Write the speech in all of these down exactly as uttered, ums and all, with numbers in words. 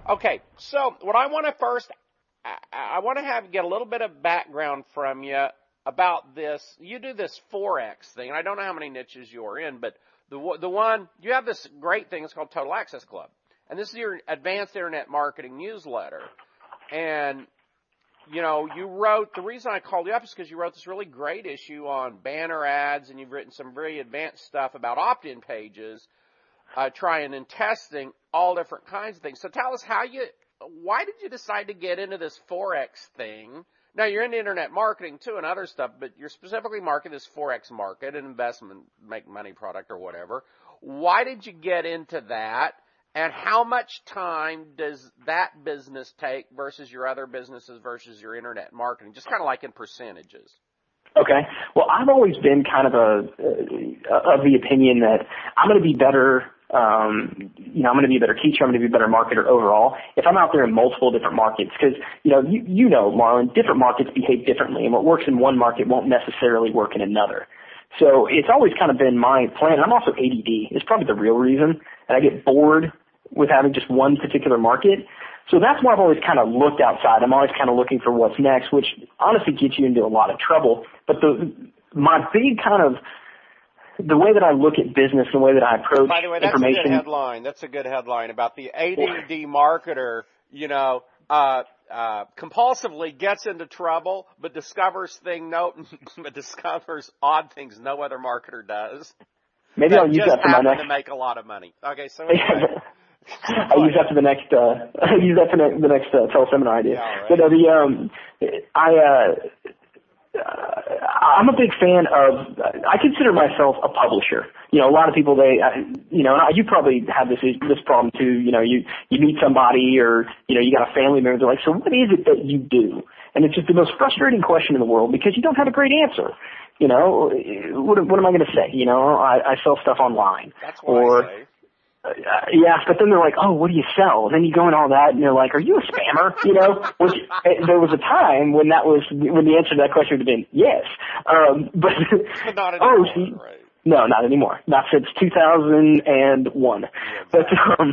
Okay, so what I want to first, I, I want to have get a little bit of background from you about this. You do this Forex thing, and I don't know how many niches you're in, but the the one, you have this great thing, it's called Total Access Club. And this is your advanced internet marketing newsletter. And, you know, you wrote, the reason I called you up is because you wrote this really great issue on banner ads, and you've written some very advanced stuff about opt-in pages, uh, trying and testing all different kinds of things. So tell us how you, why did you decide to get into this Forex thing? Now, you're into internet marketing, too, and other stuff, but you're specifically marketing this Forex market, an investment, make money product or whatever. Why did you get into that, and how much time does that business take versus your other businesses versus your internet marketing, just kind of like in percentages? Okay. Well, I've always been kind of a, uh, of the opinion that I'm going to be better, um, you know, I'm going to be a better teacher, I'm going to be a better marketer overall if I'm out there in multiple different markets. Because, you know, you, you know, Marlon, different markets behave differently, and what works in one market won't necessarily work in another. So it's always kind of been my plan. I'm also A D D. It's probably the real reason. And I get bored with having just one particular market. So that's why I've always kind of looked outside. I'm always kind of looking for what's next, which honestly gets you into a lot of trouble. But the my big kind of, the way that I look at business, the way that I approach information. By the way, that's a good headline. That's a good headline about the A D D marketer, you know, uh, uh, compulsively gets into trouble, but discovers thing no, but discovers odd things no other marketer does. Maybe I'll use that for my next. To make a lot of money. Okay, so anyway. I'll use that for the next. Uh, I'll use that for the, the next uh, teleseminar idea. Yeah, right. But uh, the um, I uh, I'm a big fan of. I consider myself a publisher. You know, a lot of people they, uh, you know, and you probably have this this problem too. You know, you you meet somebody or you know you got a family member. They're like, so what is it that you do? And it's just the most frustrating question in the world because you don't have a great answer. You know, what, what am I going to say? You know, I, I sell stuff online. That's what or, I say. Uh, yeah, but then they're like, oh, what do you sell? And then you go in all that, and they're like, are you a spammer? You know, which uh, there was a time when that was when the answer to that question would have been yes. Um, but, but not anymore, oh, see, right? No, not anymore. Not since two thousand one. Yeah, exactly. But um,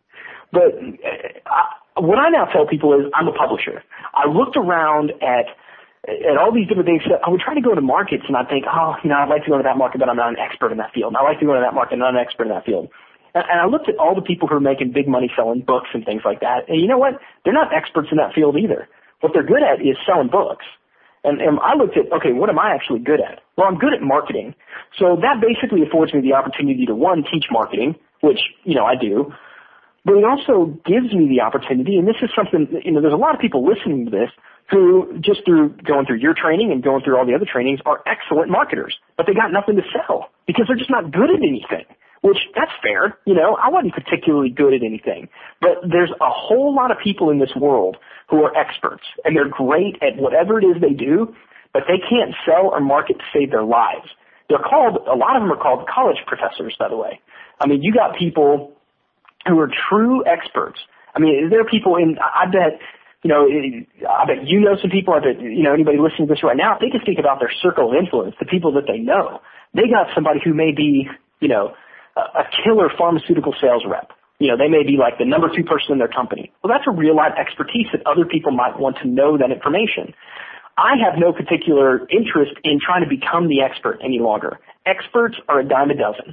but uh, I, what I now tell people is I'm a publisher. I looked around at. And all these different things, I would try to go to markets and I'd think, oh, you know, I'd like to go to that market, but I'm not an expert in that field. And I'd like to go to that market, and I'm not an expert in that field. And, and I looked at all the people who are making big money selling books and things like that. And you know what? They're not experts in that field either. What they're good at is selling books. And, and I looked at, okay, what am I actually good at? Well, I'm good at marketing. So that basically affords me the opportunity to, one, teach marketing, which, you know, I do. But it also gives me the opportunity, and this is something, you know, there's a lot of people listening to this who just through going through your training and going through all the other trainings are excellent marketers, but they got nothing to sell because they're just not good at anything, which that's fair. You know, I wasn't particularly good at anything, but there's a whole lot of people in this world who are experts and they're great at whatever it is they do, but they can't sell or market to save their lives. They're called, a lot of them are called college professors, by the way. I mean, you got people who are true experts. I mean, there are people in, I bet, you know, I bet you know some people, I bet, you know, anybody listening to this right now, if they can think about their circle of influence, the people that they know, they got somebody who may be, you know, a killer pharmaceutical sales rep. You know, they may be like the number two person in their company. Well, that's a real life expertise that other people might want to know that information. I have no particular interest in trying to become the expert any longer. Experts are a dime a dozen.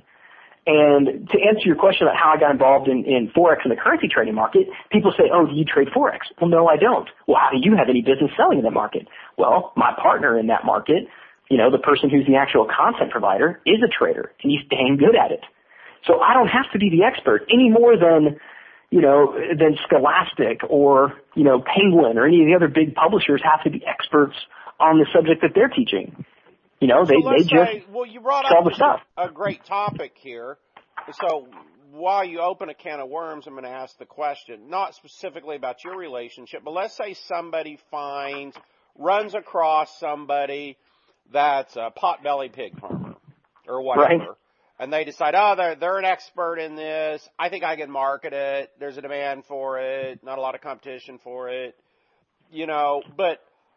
And to answer your question about how I got involved in, in Forex and the currency trading market, people say, oh, do you trade Forex? Well, no, I don't. Well, how do you have any business selling in that market? Well, my partner in that market, you know, the person who's the actual content provider, is a trader, and he's dang good at it. So I don't have to be the expert any more than, you know, than Scholastic or, you know, Penguin or any of the other big publishers have to be experts on the subject that they're teaching. You know, they, so they just say, well, you brought sell up the stuff. A great topic here. So while you open a can of worms, I'm going to ask the question, not specifically about your relationship, but let's say somebody finds, runs across somebody that's a potbelly pig farmer or whatever, right. And they decide, oh, they're, they're an expert in this. I think I can market it. There's a demand for it, not a lot of competition for it, you know, but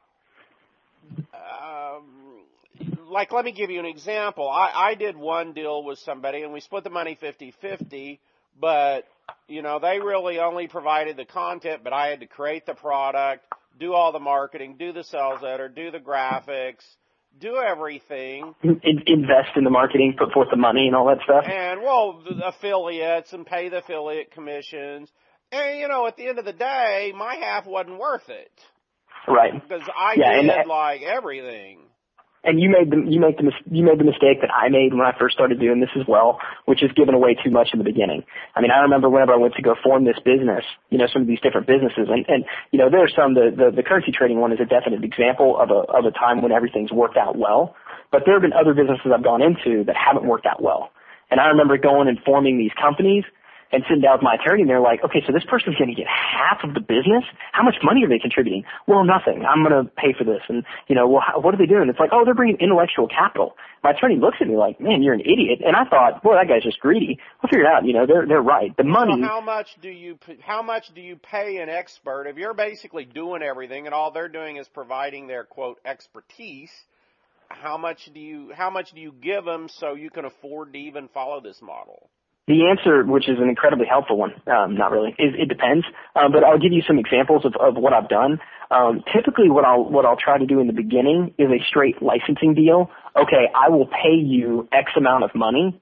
um, like, let me give you an example. I, I did one deal with somebody, and we split the money fifty-fifty, but, you know, they really only provided the content, but I had to create the product, do all the marketing, do the sales letter, do the graphics, do everything. In- invest in the marketing, put forth the money and all that stuff. And, well, the affiliates and pay the affiliate commissions. And, you know, at the end of the day, my half wasn't worth it. Right. Because I yeah, did, and, like, everything. And you made the you make the you made the mistake that I made when I first started doing this as well, which is giving away too much in the beginning. I mean, I remember whenever I went to go form this business, you know, some of these different businesses, and, and you know, there are some the, the the currency trading one is a definite example of a of a time when everything's worked out well. But there have been other businesses I've gone into that haven't worked out well. And I remember going and forming these companies and sitting down with my attorney, and they're like, okay, so this person's going to get half of the business? How much money are they contributing? Well, nothing. I'm going to pay for this. And, you know, well, how, what are they doing? It's like, oh, they're bringing intellectual capital. My attorney looks at me like, man, you're an idiot. And I thought, boy, that guy's just greedy. We'll figure it out. You know, they're, they're right. The money. So how much do you, how much do you pay an expert if you're basically doing everything and all they're doing is providing their, quote, expertise? How much do you, how much do you give them so you can afford to even follow this model? The answer, which is an incredibly helpful one, um, not really, is it depends. Um, but I'll give you some examples of, of what I've done. Um, typically, what I'll what I'll try to do in the beginning is a straight licensing deal. Okay, I will pay you X amount of money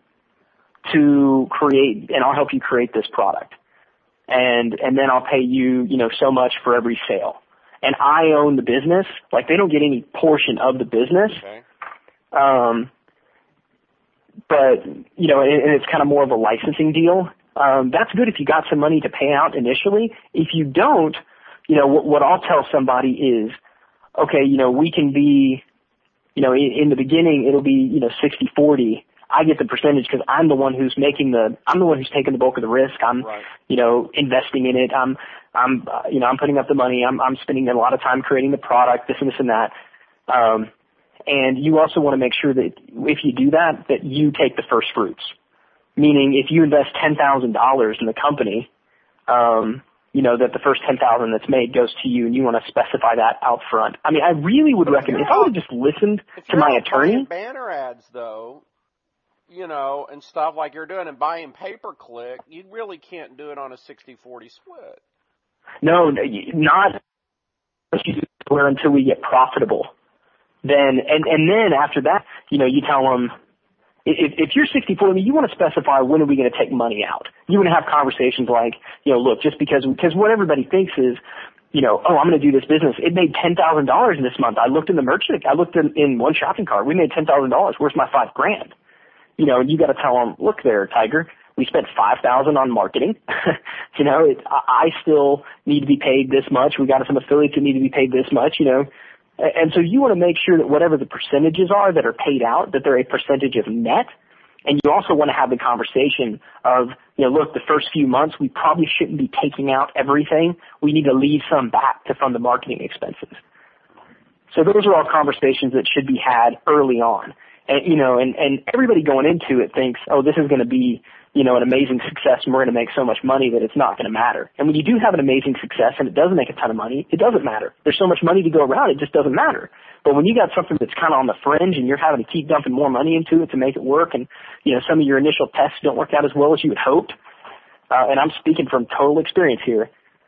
to create, and I'll help you create this product, and and then I'll pay you, you know, so much for every sale. And I own the business; like they don't get any portion of the business. Okay. Um, But, you know, and it's kind of more of a licensing deal. Um, that's good if you got some money to pay out initially. If you don't, you know, what, what I'll tell somebody is, okay, you know, we can be, you know, in, in the beginning it'll be, you know, sixty forty. I get the percentage because I'm the one who's making the, I'm the one who's taking the bulk of the risk. I'm, right. you know, investing in it. I'm, I'm, uh, you know, I'm putting up the money. I'm, I'm spending a lot of time creating the product, this and this and that. Um, And you also want to make sure that if you do that, that you take the first fruits. Meaning if you invest ten thousand dollars in the company, um, you know, that the first ten thousand dollars that's made goes to you, and you want to specify that out front. I mean, I really would recommend, if I would have just listened to my attorney. Banner ads, though, you know, and stuff like you're doing and buying pay-per-click, you really can't do it on a sixty forty split. No, not until we get profitable. Then, and, and then after that, you know, you tell them, if, if you're sixty-four, I mean, you want to specify when are we going to take money out. You want to have conversations like, you know, look, just because, because what everybody thinks is, you know, oh, I'm going to do this business. It made ten thousand dollars this month. I looked in the merchant, I looked in, in one shopping cart. We made ten thousand dollars. Where's my five grand? You know, you got to tell them, look there, Tiger. We spent five thousand on marketing. you know, it, I still need to be paid this much. We got some affiliates that need to be paid this much, you know. And so you want to make sure that whatever the percentages are that are paid out, that they're a percentage of net. And you also want to have the conversation of, you know, look, the first few months, we probably shouldn't be taking out everything. We need to leave some back to fund the marketing expenses. So those are all conversations that should be had early on. And, you know, and, and everybody going into it thinks, oh, this is going to be, you know, an amazing success and we're going to make so much money that it's not going to matter. And when you do have an amazing success and it doesn't make a ton of money, it doesn't matter. There's so much money to go around, it just doesn't matter. But when you got something that's kind of on the fringe and you're having to keep dumping more money into it to make it work, and, you know, some of your initial tests don't work out as well as you had hoped, uh, and I'm speaking from total experience here,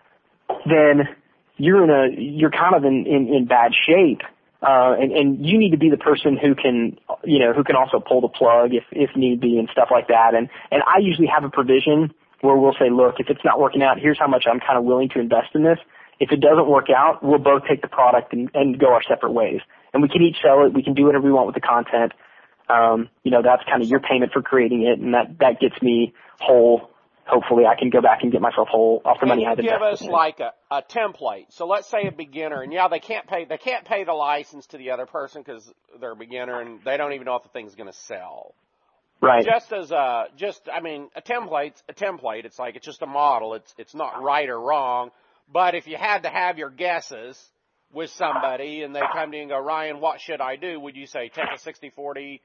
then you're in a, you're kind of in, in, in bad shape. Uh, and, and you need to be the person who can, you know, who can also pull the plug if, if need be and stuff like that. And, and I usually have a provision where we'll say, look, if it's not working out, here's how much I'm kind of willing to invest in this. If it doesn't work out, we'll both take the product and, and go our separate ways. And we can each sell it. We can do whatever we want with the content. Um, you know, that's kind of your payment for creating it. And that, that gets me whole. Hopefully I can go back and get myself whole off the money I've invested. Give us like a, a template. So let's say a beginner, and yeah, they can't pay they can't pay the license to the other person because they're a beginner and they don't even know if the thing's going to sell. Right. Just as a just I mean a template's a template. It's like it's just a model. It's it's not right or wrong. But if you had to have your guesses with somebody and they come to you and go, Ryan, what should I do? Would you say take a sixty forty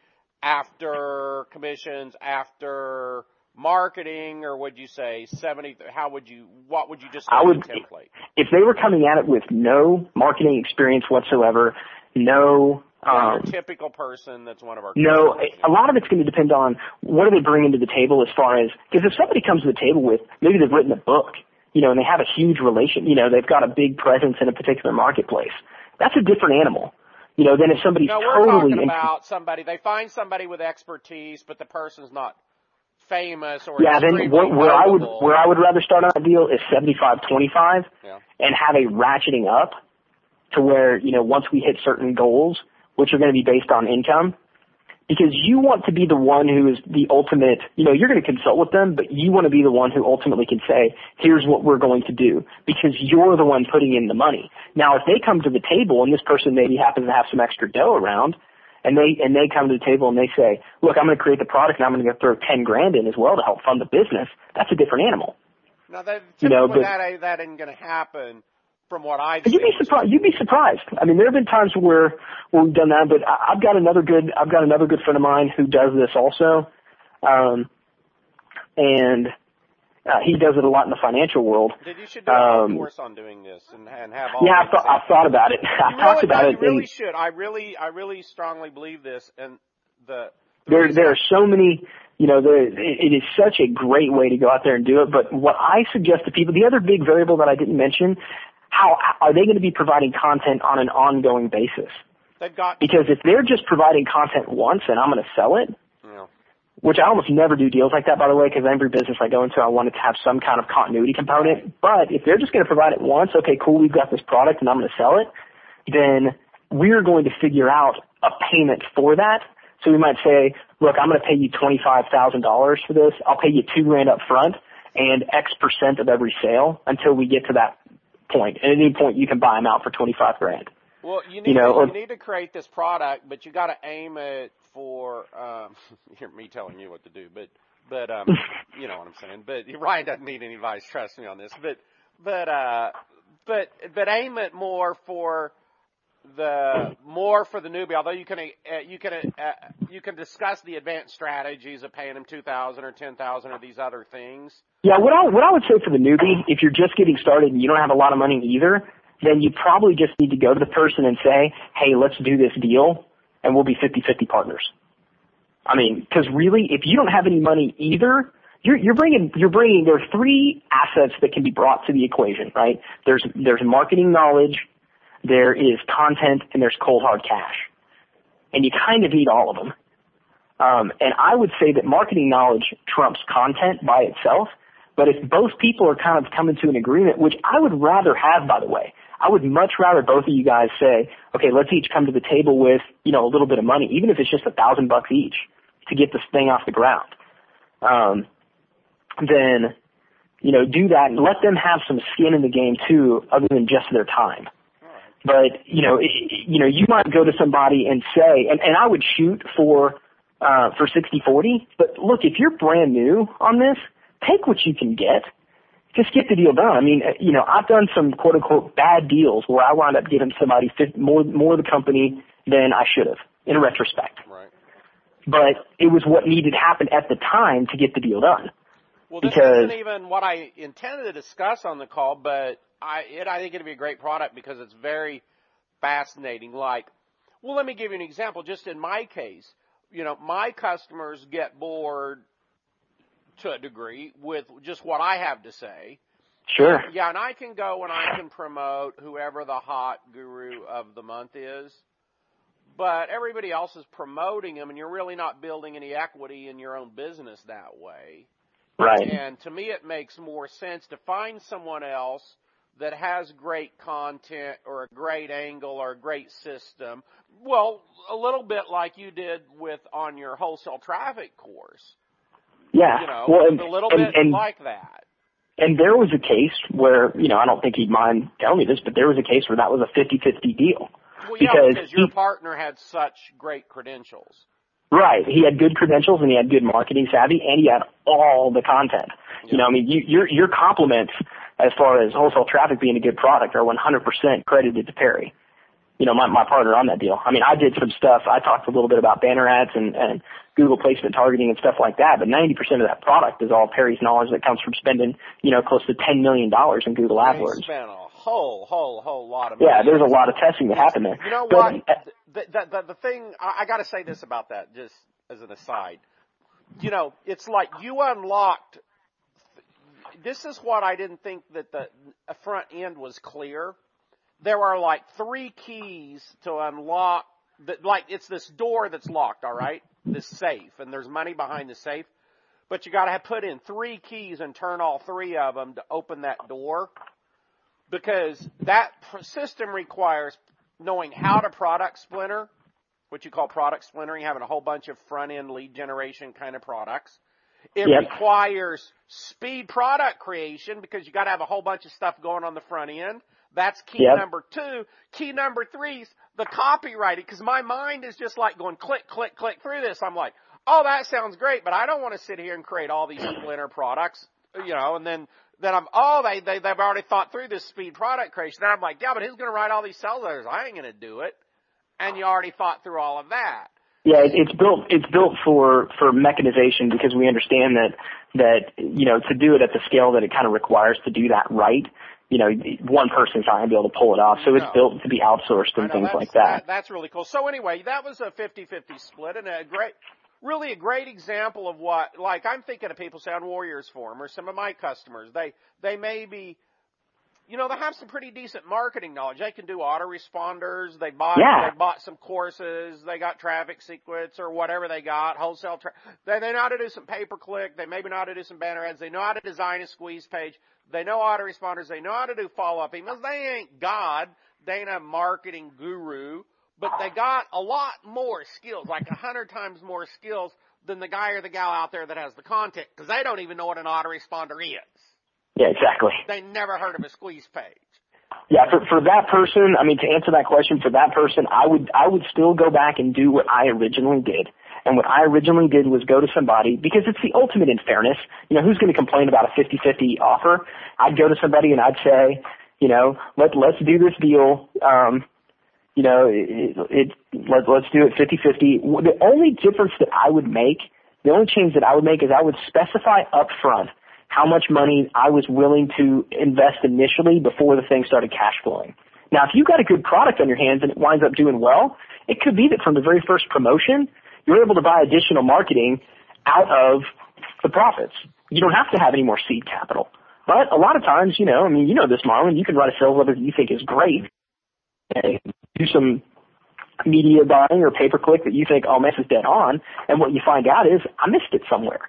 after commissions, after marketing, or would you say seventy? How would you, what would you just say I would, the template? If they were coming at it with no marketing experience whatsoever, no Um, your typical person that's one of our No, a lot of it's going to depend on what are they bringing to the table as far as, because if somebody comes to the table with, maybe they've written a book, you know, and they have a huge relation, you know, they've got a big presence in a particular marketplace. That's a different animal. You know, then if somebody's no, we're totally... talking about somebody, they find somebody with expertise, but the person's not famous or yeah, then where, where I would where I would rather start on a deal is seventy-five twenty-five, yeah. and have a ratcheting up to where, you know, once we hit certain goals, which are going to be based on income, because you want to be the one who is the ultimate, you know, you're going to consult with them, but you want to be the one who ultimately can say, here's what we're going to do, because you're the one putting in the money. Now, if they come to the table and this person maybe happens to have some extra dough around, and they and they come to the table and they say, look, I'm going to create the product and I'm going to throw ten grand in as well to help fund the business, that's a different animal. Now, that, you know, but, that, that isn't going to happen. From what I've you'd be surprised. You'd be surprised. I mean, there have been times where where we've done that, but I, I've got another good. I've got another good friend of mine who does this also, um, and uh, he does it a lot in the financial world. Did you should do um, a course on doing this and, and have all? Yeah, I've, th- I've thought about it. I've really, talked about no, it. You really and should. I really, I really strongly believe this. And the, the there, there are so many. You know, there, it, it is such a great way to go out there and do it. But what I suggest to people, the other big variable that I didn't mention. How are they going to be providing content on an ongoing basis? They've got because if they're just providing content once and I'm going to sell it, yeah. which I almost never do deals like that, by the way, because every business I go into, I want it to have some kind of continuity component. But if they're just going to provide it once, okay, cool, we've got this product and I'm going to sell it, then we're going to figure out a payment for that. So we might say, look, I'm going to pay you twenty-five thousand dollars for this. I'll pay you two grand up front and X percent of every sale until we get to that point. At any point, you can buy them out for twenty-five grand. Well, you need, you know, to, or, you need to create this product, but you got to aim it for. Um, hear me telling you what to do, but but um, you know what I'm saying. But Ryan doesn't need any advice. Trust me on this. But but uh, but but aim it more for the more for the newbie. Although you can uh, you can uh, you can discuss the advanced strategies of paying them two thousand or ten thousand or these other things. Yeah, what I what I would say for the newbie, if you're just getting started and you don't have a lot of money either, then you probably just need to go to the person and say, hey, let's do this deal, and we'll be fifty-fifty partners. I mean, because really, if you don't have any money either, you're, you're bringing you're bringing there are three assets that can be brought to the equation, right? There's there's marketing knowledge, there is content, and there's cold hard cash, and you kind of need all of them. Um, and I would say that marketing knowledge trumps content by itself. But if both people are kind of coming to an agreement, which I would rather have, by the way, I would much rather both of you guys say, okay, let's each come to the table with, you know, a little bit of money, even if it's just a thousand bucks each to get this thing off the ground. Um, then, you know, do that and let them have some skin in the game too, other than just their time. But, you know, it, you know, you might go to somebody and say, and, and I would shoot for, uh, for sixty forty, but look, if you're brand new on this, take what you can get. Just get the deal done. I mean, you know, I've done some quote unquote bad deals where I wound up giving somebody more more of the company than I should have in retrospect. Right. But it was what needed to happen at the time to get the deal done. Well, this because, isn't even what I intended to discuss on the call, but I it I think it'd be a great product because it's very fascinating. Like, well, let me give you an example. Just in my case, you know, my customers get bored to a degree with just what I have to say. Sure. Uh, yeah, and I can go and I can promote whoever the hot guru of the month is, but everybody else is promoting them, and you're really not building any equity in your own business that way. Right. And to me, it makes more sense to find someone else that has great content or a great angle or a great system. Well, a little bit like you did with on your wholesale traffic course. Yeah, you know, well, and, a little and, bit and, like that. And there was a case where, you know, I don't think he'd mind telling me this, but there was a case where that was a fifty-fifty deal. Well, yeah, because, because your he, partner had such great credentials. Right. He had good credentials and he had good marketing savvy and he had all the content. Yeah. You know, I mean, you, your, your compliments as far as wholesale traffic being a good product are one hundred percent credited to Perry. You know, my, my partner on that deal. I mean, I did some stuff. I talked a little bit about banner ads and, and Google placement targeting and stuff like that, but ninety percent of that product is all Perry's knowledge that comes from spending, you know, close to ten million dollars in Google AdWords. He spent a whole, whole, whole lot of money. Yeah, there's a lot of testing that happened there. You know but, what? the, the, the, the thing, I, I got to say this about that, just as an aside. You know, it's like you unlocked, this is what I didn't think that the front end was clear. There are like three keys to unlock, the, like it's this door that's locked, all right? This safe, and there's money behind the safe. But you got to put in three keys and turn all three of them to open that door, because that system requires knowing how to product splinter, what you call product splintering, having a whole bunch of front-end lead generation kind of products. It yep. requires speed product creation, because you got to have a whole bunch of stuff going on the front end. That's key yep. number two. Key number three is the copywriting, because my mind is just like going click, click, click through this. I'm like, oh, that sounds great, but I don't want to sit here and create all these splinter products, you know, and then, then I'm, oh, they, they, they've already thought through this speed product creation. Then I'm like, yeah, but who's going to write all these sales letters? I ain't going to do it. And you already thought through all of that. Yeah, it's built, it's built for, for mechanization, because we understand that, that, you know, to do it at the scale that it kind of requires to do that right, you know, one person's not going to be able to pull it off. So no. It's built to be outsourced and know, things like that. that. That's really cool. So anyway, that was a fifty-fifty split, and a great, really a great example of what, like I'm thinking of people say on Warriors Forum or some of my customers, they, they may be, you know, they have some pretty decent marketing knowledge. They can do autoresponders. They bought, yeah. they bought some courses. They got traffic sequence or whatever they got, wholesale. Tra- they, they know how to do some pay-per-click. They maybe know how to do some banner ads. They know how to design a squeeze page. They know autoresponders. They know how to do follow-up emails. They ain't God. They ain't a marketing guru, but they got a lot more skills, like a hundred times more skills than the guy or the gal out there that has the content, because they don't even know what an autoresponder is. Yeah, exactly. They never heard of a squeeze page. Yeah, for for that person, I mean, to answer that question, for that person, I would I would still go back and do what I originally did. And what I originally did was go to somebody, because it's the ultimate in fairness. You know, who's going to complain about a fifty-fifty offer? I'd go to somebody and I'd say, you know, let let's do this deal. Um, you know, it, it let let's do it fifty-fifty. The only difference that I would make, the only change that I would make is I would specify up front how much money I was willing to invest initially before the thing started cash flowing. Now, if you've got a good product on your hands and it winds up doing well, it could be that from the very first promotion, you're able to buy additional marketing out of the profits. You don't have to have any more seed capital. But a lot of times, you know, I mean, you know this, Marlon, you can write a sales letter that you think is great, and do some media buying or pay-per-click that you think, oh, man, this is dead on, and what you find out is, I missed it somewhere.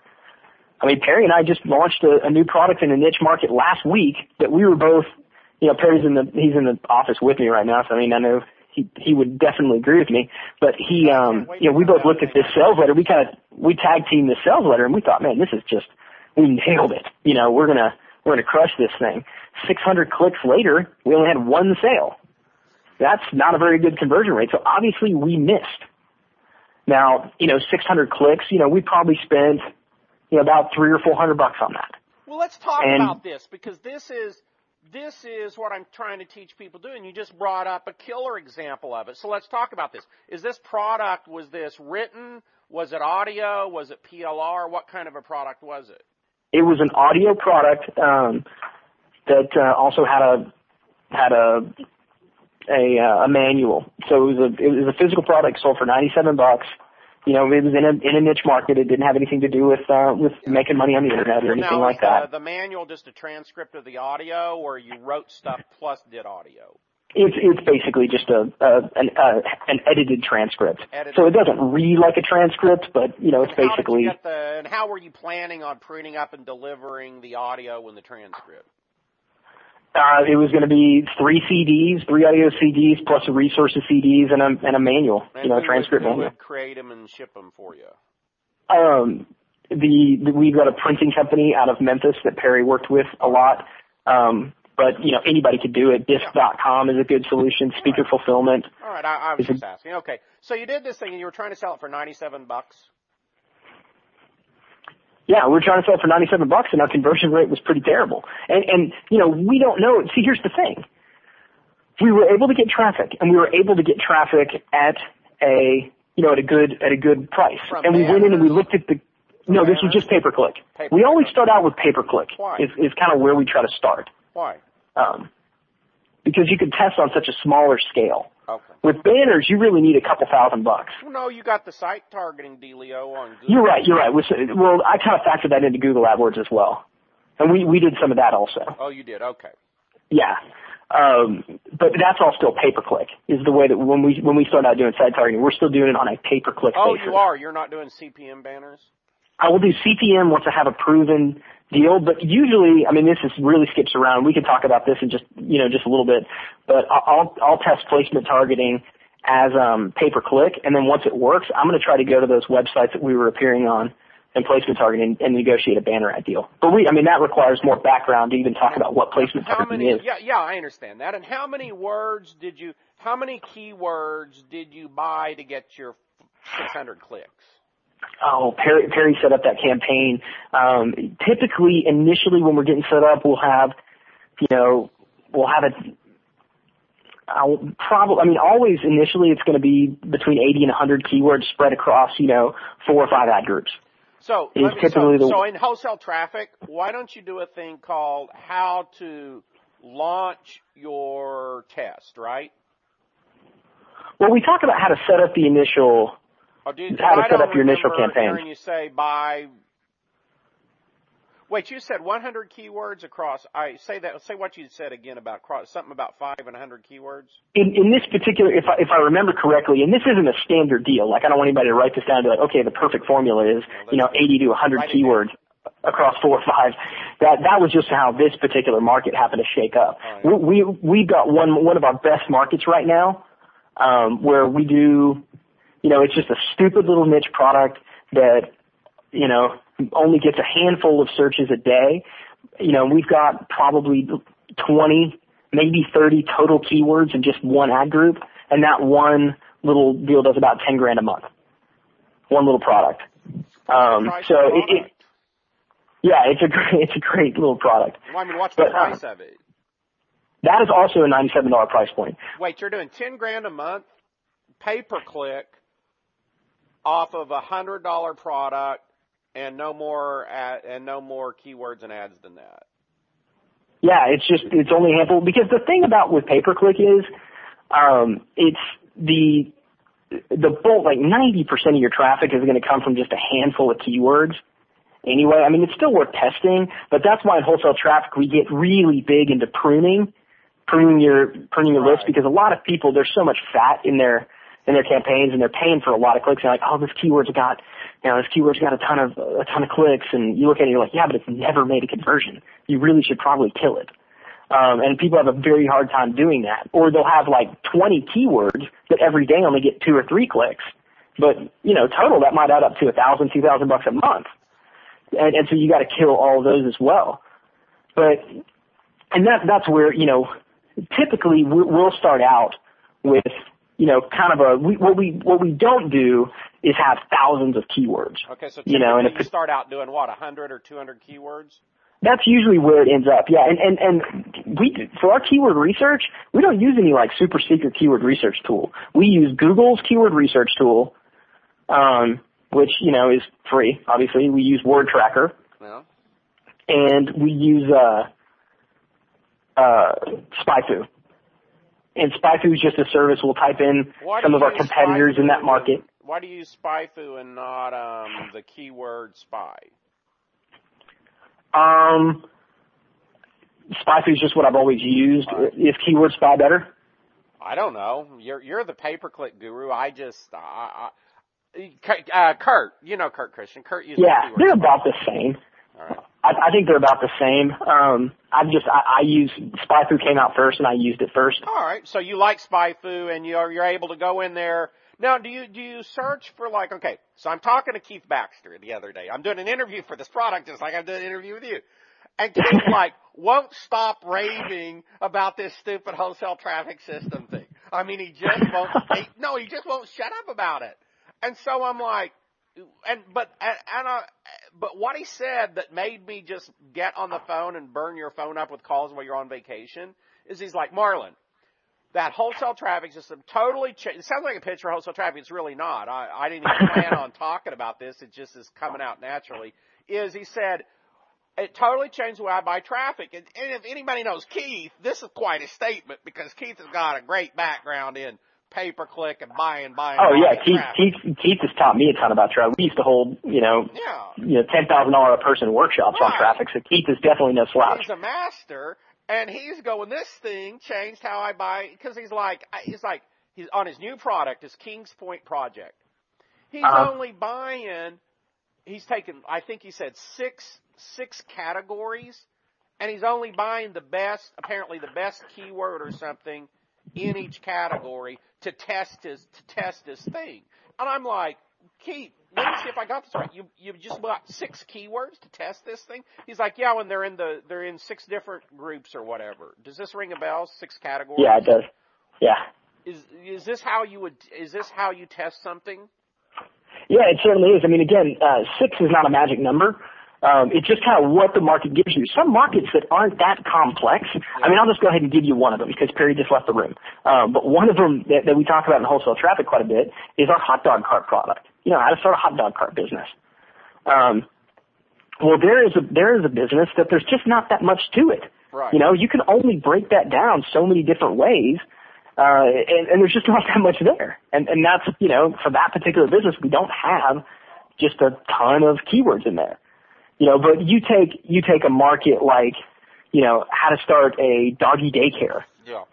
I mean, Perry and I just launched a, a new product in a niche market last week that we were both, you know, Perry's in the, he's in the office with me right now, so I mean, I know he, he would definitely agree with me, but he, um, you know, we both looked at this sales letter, we kind of, we tag teamed this sales letter and we thought, man, this is just, we nailed it. You know, we're gonna, we're gonna crush this thing. six hundred clicks later, we only had one sale. That's not a very good conversion rate, so obviously we missed. Now, you know, six hundred clicks, you know, we probably spent, you know, about three or four hundred bucks on that. Well, let's talk and, about this, because this is this is what I'm trying to teach people to do, and you just brought up a killer example of it. So let's talk about this. Is this product, was this written? Was it audio? Was it P L R? What kind of a product was it? It was an audio product um, that uh, also had a had a a, uh, a manual. So it was a it was a physical product sold for ninety-seven bucks. You know, it was in a in a niche market. It didn't have anything to do with uh, with making money on the internet or anything now, like the, that. The manual just a transcript of the audio, or you wrote stuff plus did audio? It's it's basically just a, a an a, an edited transcript. Edited. So it doesn't read like a transcript, but you know, it's and basically. How did you get the, and how were you planning on printing up and delivering the audio and the transcript? Uh, it was going to be three C Ds, three audio C Ds, plus a resources C Ds and a and a manual, and you know, a who transcript would, who manual. would create them and ship them for you? Um, the, the we've got a printing company out of Memphis that Perry worked with a lot. Um, but you know, anybody could do it. Disc dot com is a good solution. Speaker All right. fulfillment. All right, I, I was just asking. Okay, so you did this thing and you were trying to sell it for ninety-seven bucks. Yeah, we were trying to sell it for ninety-seven bucks, and our conversion rate was pretty terrible. And, and, you know, we don't know. See, here's the thing. We were able to get traffic, and we were able to get traffic at a, you know, at a good, at a good price. From and we banners? went in and we looked at the, From no, banners? this was just pay-per-click. Pay-per-click. We always start out with pay-per-click. Why? Is, is kind of where we try to start. Why? Um, because you could test on such a smaller scale. Okay. With banners, you really need a couple thousand bucks. Well, no, you got the site targeting dealio on Google. You're right, you're right. Well, I kind of factored that into Google AdWords as well. And we, we did some of that also. Oh, you did? Okay. Yeah. Um, but that's all still pay-per-click is the way that when we when we start out doing site targeting, we're still doing it on a pay-per-click oh, basis. Oh, you are? You're not doing C P M banners? I will do C P M once I have a proven deal, but usually, I mean, this is really skips around. We can talk about this in just, you know, just a little bit, but I'll, I'll test placement targeting as um, pay-per-click, and then once it works, I'm going to try to go to those websites that we were appearing on and placement targeting and negotiate a banner ad deal. But we, I mean, that requires more background to even talk about what placement how targeting many, is. Yeah, yeah, I understand that. And how many words did you, how many keywords did you buy to get your six hundred clicks? Oh, Perry, Perry set up that campaign. Um, typically, initially, when we're getting set up, we'll have, you know, we'll have it. I'll probably, I mean, always initially, it's going to be between eighty and one hundred keywords spread across, you know, four or five ad groups. So, Is let me, typically so, the, so in wholesale traffic, why don't you do a thing called how to launch your test, right? Well, we talk about how to set up the initial. Oh, dude, how to I set don't up your initial remember campaign. hearing you say by. Wait, you said one hundred keywords across. I say that. Say what you said again about cross, something about five and one hundred keywords. In, in this particular, if I, if I remember correctly, and this isn't a standard deal. Like I don't want anybody to write this down and be like, okay, the perfect formula is well, you know eighty to one hundred keywords across four or five. That that was just how this particular market happened to shake up. Oh, yeah. We we we've got one one of our best markets right now, um, where we do. You know, it's just a stupid little niche product that, you know, only gets a handful of searches a day. You know, we've got probably twenty, maybe thirty total keywords in just one ad group, and that one little deal does about ten grand a month. One little product. Um, so it, it, yeah, it's a great, it's a great little product. Well, I mean, what's the but, price uh, of it? That is also a ninety-seven dollars price point. Wait, you're doing ten grand a month, pay per click, off of a hundred dollar product, and no more ad, and no more keywords and ads than that. Yeah, it's just it's only a handful because the thing about with pay per click is, um, it's the the bulk like ninety percent of your traffic is going to come from just a handful of keywords. Anyway, I mean it's still worth testing, but that's why in wholesale traffic we get really big into pruning, pruning your pruning your right. list because a lot of people there's so much fat in their in their campaigns, and they're paying for a lot of clicks. And they're like, oh, this keyword's got, you know, this keyword's got a ton of a ton of clicks. And you look at it, and you're like, yeah, but it's never made a conversion. You really should probably kill it. Um, and people have a very hard time doing that. Or they'll have like twenty keywords that every day only get two or three clicks. But you know, total that might add up to a thousand, two thousand bucks a month. And, and so you got to kill all of those as well. But and that that's where you know, typically we'll start out with. You know, kind of a we, what we what we don't do is have thousands of keywords. Okay, so you know, and if you start out doing what, a hundred or two hundred keywords? That's usually where it ends up. Yeah, and and and we for our keyword research, we don't use any like super secret keyword research tool. We use Google's keyword research tool, um, which you know is free. Obviously, we use Word Tracker, yeah. and we use uh, uh, SpyFu. And SpyFu is just a service. We'll type in some of our competitors in that market. And, why do you use SpyFu and not um, the keyword spy? Um, SpyFu is just what I've always used. Right. Is keyword spy better? I don't know. You're you're the pay-per-click guru. I just, uh, I, uh, Kurt, you know Kurt Christian. Kurt uses yeah, keyword they're spy. about the same. All right. I, I think they're about the same. Um, I've just I, I use SpyFu came out first, and I used it first. All right. So you like SpyFu, and you're you're able to go in there. Now, do you do you search for like okay? So I'm talking to Keith Baxter the other day. I'm doing an interview for this product, just like I'm doing an interview with you. And Keith like won't stop raving about this stupid wholesale traffic system thing. I mean, he just won't. He, no, he just won't shut up about it. And so I'm like. And but and, and uh, but what he said that made me just get on the phone and burn your phone up with calls while you're on vacation is he's like, Marlon, that wholesale traffic system totally changed. It sounds like a pitch for wholesale traffic. It's really not. I, I didn't even plan on talking about this. It just is coming out naturally. Is he said it totally changed the way I buy traffic. And, and if anybody knows Keith, this is quite a statement because Keith has got a great background in pay-per-click and buying, buying, Oh buying yeah, Keith, traffic. Keith, Keith has taught me a ton about traffic. We used to hold, you know, Yeah. you know, ten thousand dollar a person workshops Right. on traffic. So Keith is definitely no slouch. He's a master, and he's going, this thing changed how I buy, because he's like, he's like, he's on his new product, his Kings Point project. He's Uh-huh. only buying, he's taken, I think he said six, six categories, and he's only buying the best, apparently the best keyword or something in each category to test his, to test his thing. And I'm like, Keith, let me see if I got this right. You you just bought six keywords to test this thing? He's like, yeah, when they're in the they're in six different groups or whatever. Does this ring a bell? Six categories? Yeah, it does. Yeah. Is is this how you would is this how you test something? Yeah, it certainly is. I mean, again, uh, six is not a magic number. Um, it's just kind of what the market gives you. Some markets that aren't that complex, yeah. I mean, I'll just go ahead and give you one of them because Perry just left the room. Um, but one of them that, that we talk about in wholesale traffic quite a bit is our hot dog cart product. You know, how to start a hot dog cart business. Um, well, there is a there is a business that there's just not that much to it. Right. You know, you can only break that down so many different ways. Uh, and, and there's just not that much there. And, and that's, you know, for that particular business, we don't have just a ton of keywords in there. You know, but you take, you take a market like, you know, how to start a doggy daycare. Yeah.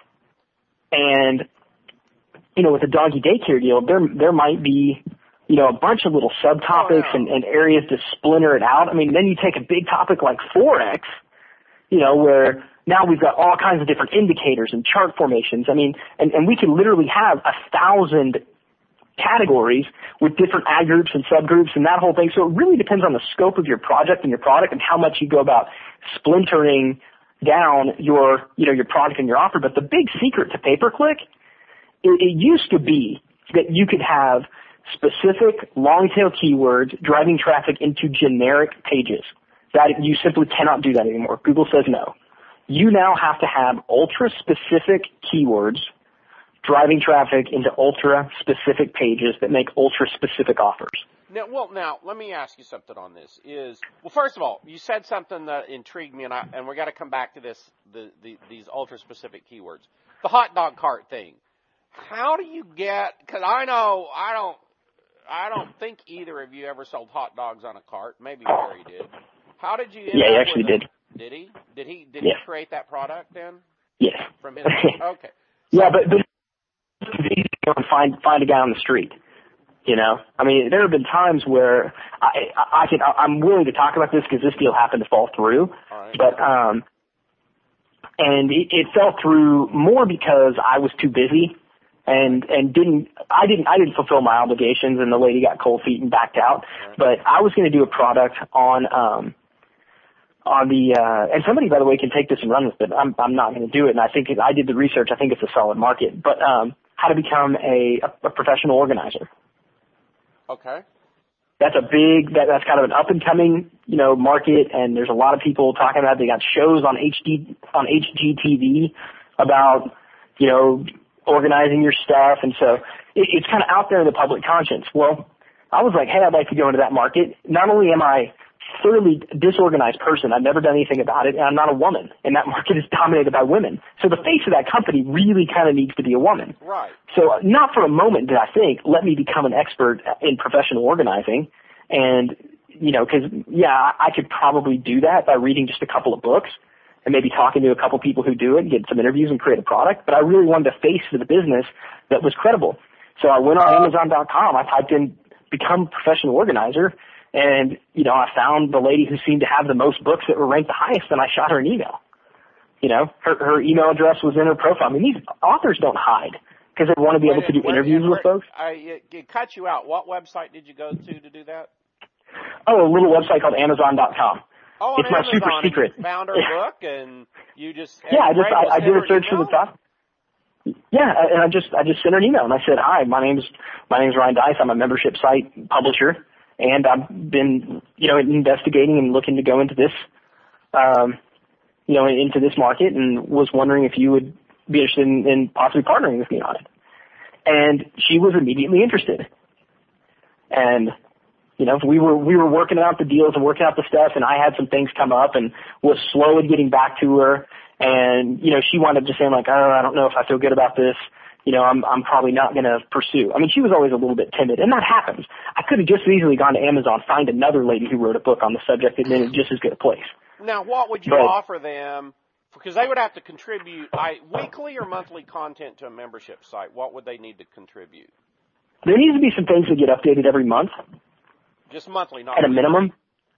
And, you know, with a doggy daycare deal, there, there might be, you know, a bunch of little subtopics oh, yeah. and, and areas to splinter it out. I mean, then you take a big topic like Forex, you know, where now we've got all kinds of different indicators and chart formations. I mean, and, and we can literally have a thousand categories with different ad groups and subgroups and that whole thing. So it really depends on the scope of your project and your product and how much you go about splintering down your, you know, your product and your offer. But the big secret to pay-per-click, it, it used to be that you could have specific long-tail keywords driving traffic into generic pages. That you simply cannot do that anymore. Google says no. You now have to have ultra-specific keywords driving traffic into ultra-specific pages that make ultra-specific offers. Now, well, now, let me ask you something on this. Is well, first of all, you said something that intrigued me, and, I, and we're going to come back to this, the, the, these ultra-specific keywords. The hot dog cart thing. How do you get, because I know, I don't, I don't think either of you ever sold hot dogs on a cart. Maybe Barry did. How did you end Yeah, he up actually with did. A, did he? Did he, did yeah. he create that product then? Yes. From his, okay. Yeah, but, but it's easy to go and find, find a guy on the street. You know, I mean, there have been times where I, I, I can, I'm willing to talk about this because this deal happened to fall through. All right. But, um, and it, it fell through more because I was too busy and, and didn't, I didn't, I didn't fulfill my obligations and the lady got cold feet and backed out. Right. But I was going to do a product on, um, on the, uh, and somebody, by the way, can take this and run with it. I'm, I'm not going to do it. And I think it, I did the research. I think it's a solid market, but, um, how to become a, a, a professional organizer. Okay. That's a big, that, that's kind of an up and coming, you know, market, and there's a lot of people talking about it. They got shows on H D, on H G T V about, you know, organizing your stuff, and so it, it's kind of out there in the public conscience. Well, I was like, hey, I'd like to go into that market. Not only am I a thoroughly disorganized person, I've never done anything about it, and I'm not a woman, and that market is dominated by women. So the face of that company really kind of needs to be a woman. Right. So not for a moment did I think, let me become an expert in professional organizing. And, you know, because, yeah, I could probably do that by reading just a couple of books and maybe talking to a couple people who do it, get some interviews and create a product. But I really wanted a face to the business that was credible. So I went on Amazon dot com. I typed in become professional organizer. And, you know, I found the lady who seemed to have the most books that were ranked the highest, and I shot her an email. You know, her, her email address was in her profile. I mean, these authors don't hide because they want to be able to do interviews with folks. I, it, it cut you out. What website did you go to to do that? Oh, a little website called Amazon dot com. Oh, it's my Amazon, super secret. You found her book, and you just yeah, I just I, I did a search for the top. Yeah, and I just I just sent her an email, and I said, hi, my name's my name's Ryan Deiss. I'm a membership site publisher. And I've been, you know, investigating and looking to go into this, um, you know, into this market, and was wondering if you would be interested in, in possibly partnering with me on it. And she was immediately interested. And, you know, we were we were working out the deals and working out the stuff, and I had some things come up, and was slow in getting back to her. And, you know, she wound up just saying like, oh, I don't know if I feel good about this. you know, I'm, I'm probably not going to pursue. I mean, she was always a little bit timid, and that happens. I could have just as easily gone to Amazon, find another lady who wrote a book on the subject, and then in just as good a place. Now, what would you but, offer them? Because they would have to contribute I, weekly or monthly content to a membership site. What would they need to contribute? There needs to be some things that get updated every month. Just monthly, not at a weekly. minimum.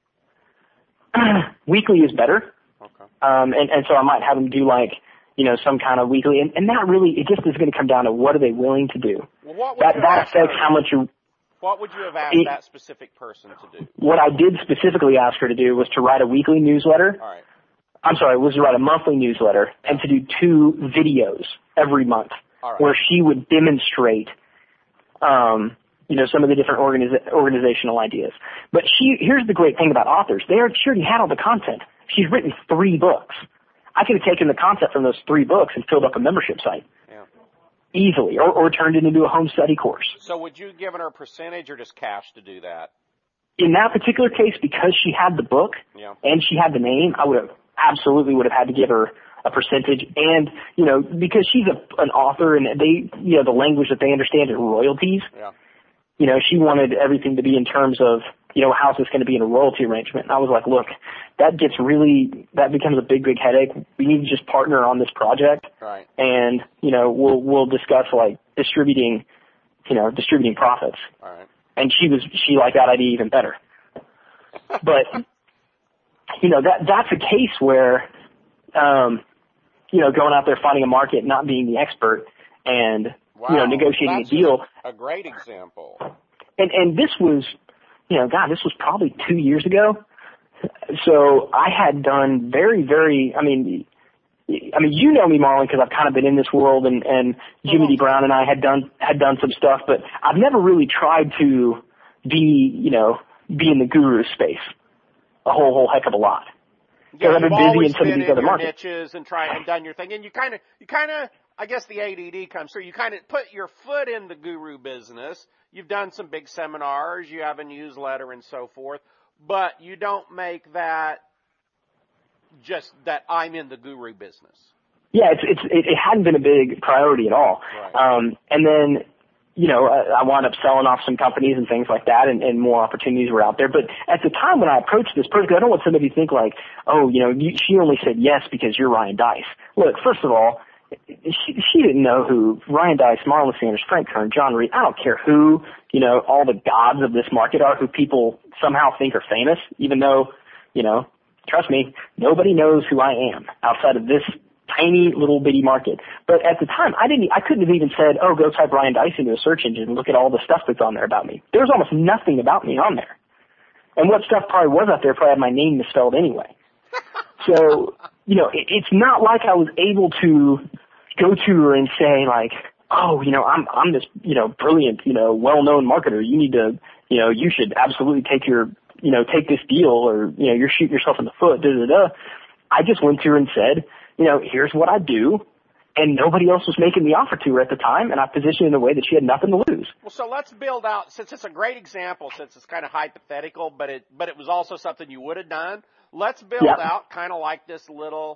Weekly is better. Okay. Um, and, and so I might have them do like, you know, some kind of weekly, and, and that really, it just is going to come down to what are they willing to do. Well, what would that you that affects how much you. What would you have asked it, that specific person to do? What I did specifically ask her to do was to write a weekly newsletter. All right. I'm sorry, was to write a monthly newsletter and to do two videos every month All right. where she would demonstrate, um, you know, some of the different organiza- organizational ideas. But she, here's the great thing about authors. They already, she already had all the content. She's written three books. I could have taken the concept from those three books and filled up a membership site. Yeah. Easily, or, or turned it into a home study course. So would you have given her a percentage or just cash to do that? In that particular case, because she had the book yeah. and she had the name, I would have absolutely would have had to give her a percentage. And, you know, because she's a, an author and they, you know, the language that they understand is royalties. Yeah. You know, she wanted everything to be in terms of, you know, how's this going to be in a royalty arrangement? And I was like, look, that gets really, that becomes a big, big headache. We need to just partner on this project. Right. And, you know, we'll, we'll discuss like distributing, you know, distributing profits. All right. And she was, she liked that idea even better. But, you know, that, that's a case where, um, you know, going out there, finding a market, not being the expert and, wow. you know, negotiating That's a deal. A great example. And, and this was, you know, God, this was probably two years ago. So I had done very, very, I mean, I mean, you know me, Marlon, because I've kind of been in this world, and, and Jimmy D. Brown and I had done had done some stuff, but I've never really tried to be, you know, be in the guru space a whole whole heck of a lot. Because yeah, I've been busy in some of these other markets. Niches and try and done your thing, and you kind of, you kind of, I guess the A D D comes through. You kind of put your foot in the guru business. You've done some big seminars. You have a newsletter and so forth, but you don't make that just that I'm in the guru business. Yeah, it's it's it, it hadn't been a big priority at all. Right. Um, and then, you know, I, I wound up selling off some companies and things like that, and, and more opportunities were out there. But at the time when I approached this person, I don't want somebody to think like, oh, you know, you, she only said yes because you're Ryan Deiss. Look, first of all, she, she didn't know who Ryan Deiss, Marlon Sanders, Frank Kern, John Reed. I don't care who, you know, all the gods of this market are, who people somehow think are famous, even though, you know, trust me, nobody knows who I am outside of this tiny little bitty market. But at the time, I didn't, I couldn't have even said, oh, go type Ryan Deiss into a search engine and look at all the stuff that's on there about me. There was almost nothing about me on there. And what stuff probably was out there probably had my name misspelled anyway. So, you know, it, it's not like I was able to go to her and say like, oh, you know, I'm, I'm this, you know, brilliant, you know, well-known marketer. You need to, you know, you should absolutely take your, you know, take this deal, or, you know, you're shooting yourself in the foot, da, da, da. I just went to her and said, you know, here's what I do, and nobody else was making the offer to her at the time, and I positioned it in a way that she had nothing to lose. Well, so let's build out, since it's a great example, since it's kind of hypothetical, but it, but it was also something you would have done, let's build yeah. out kind of like this little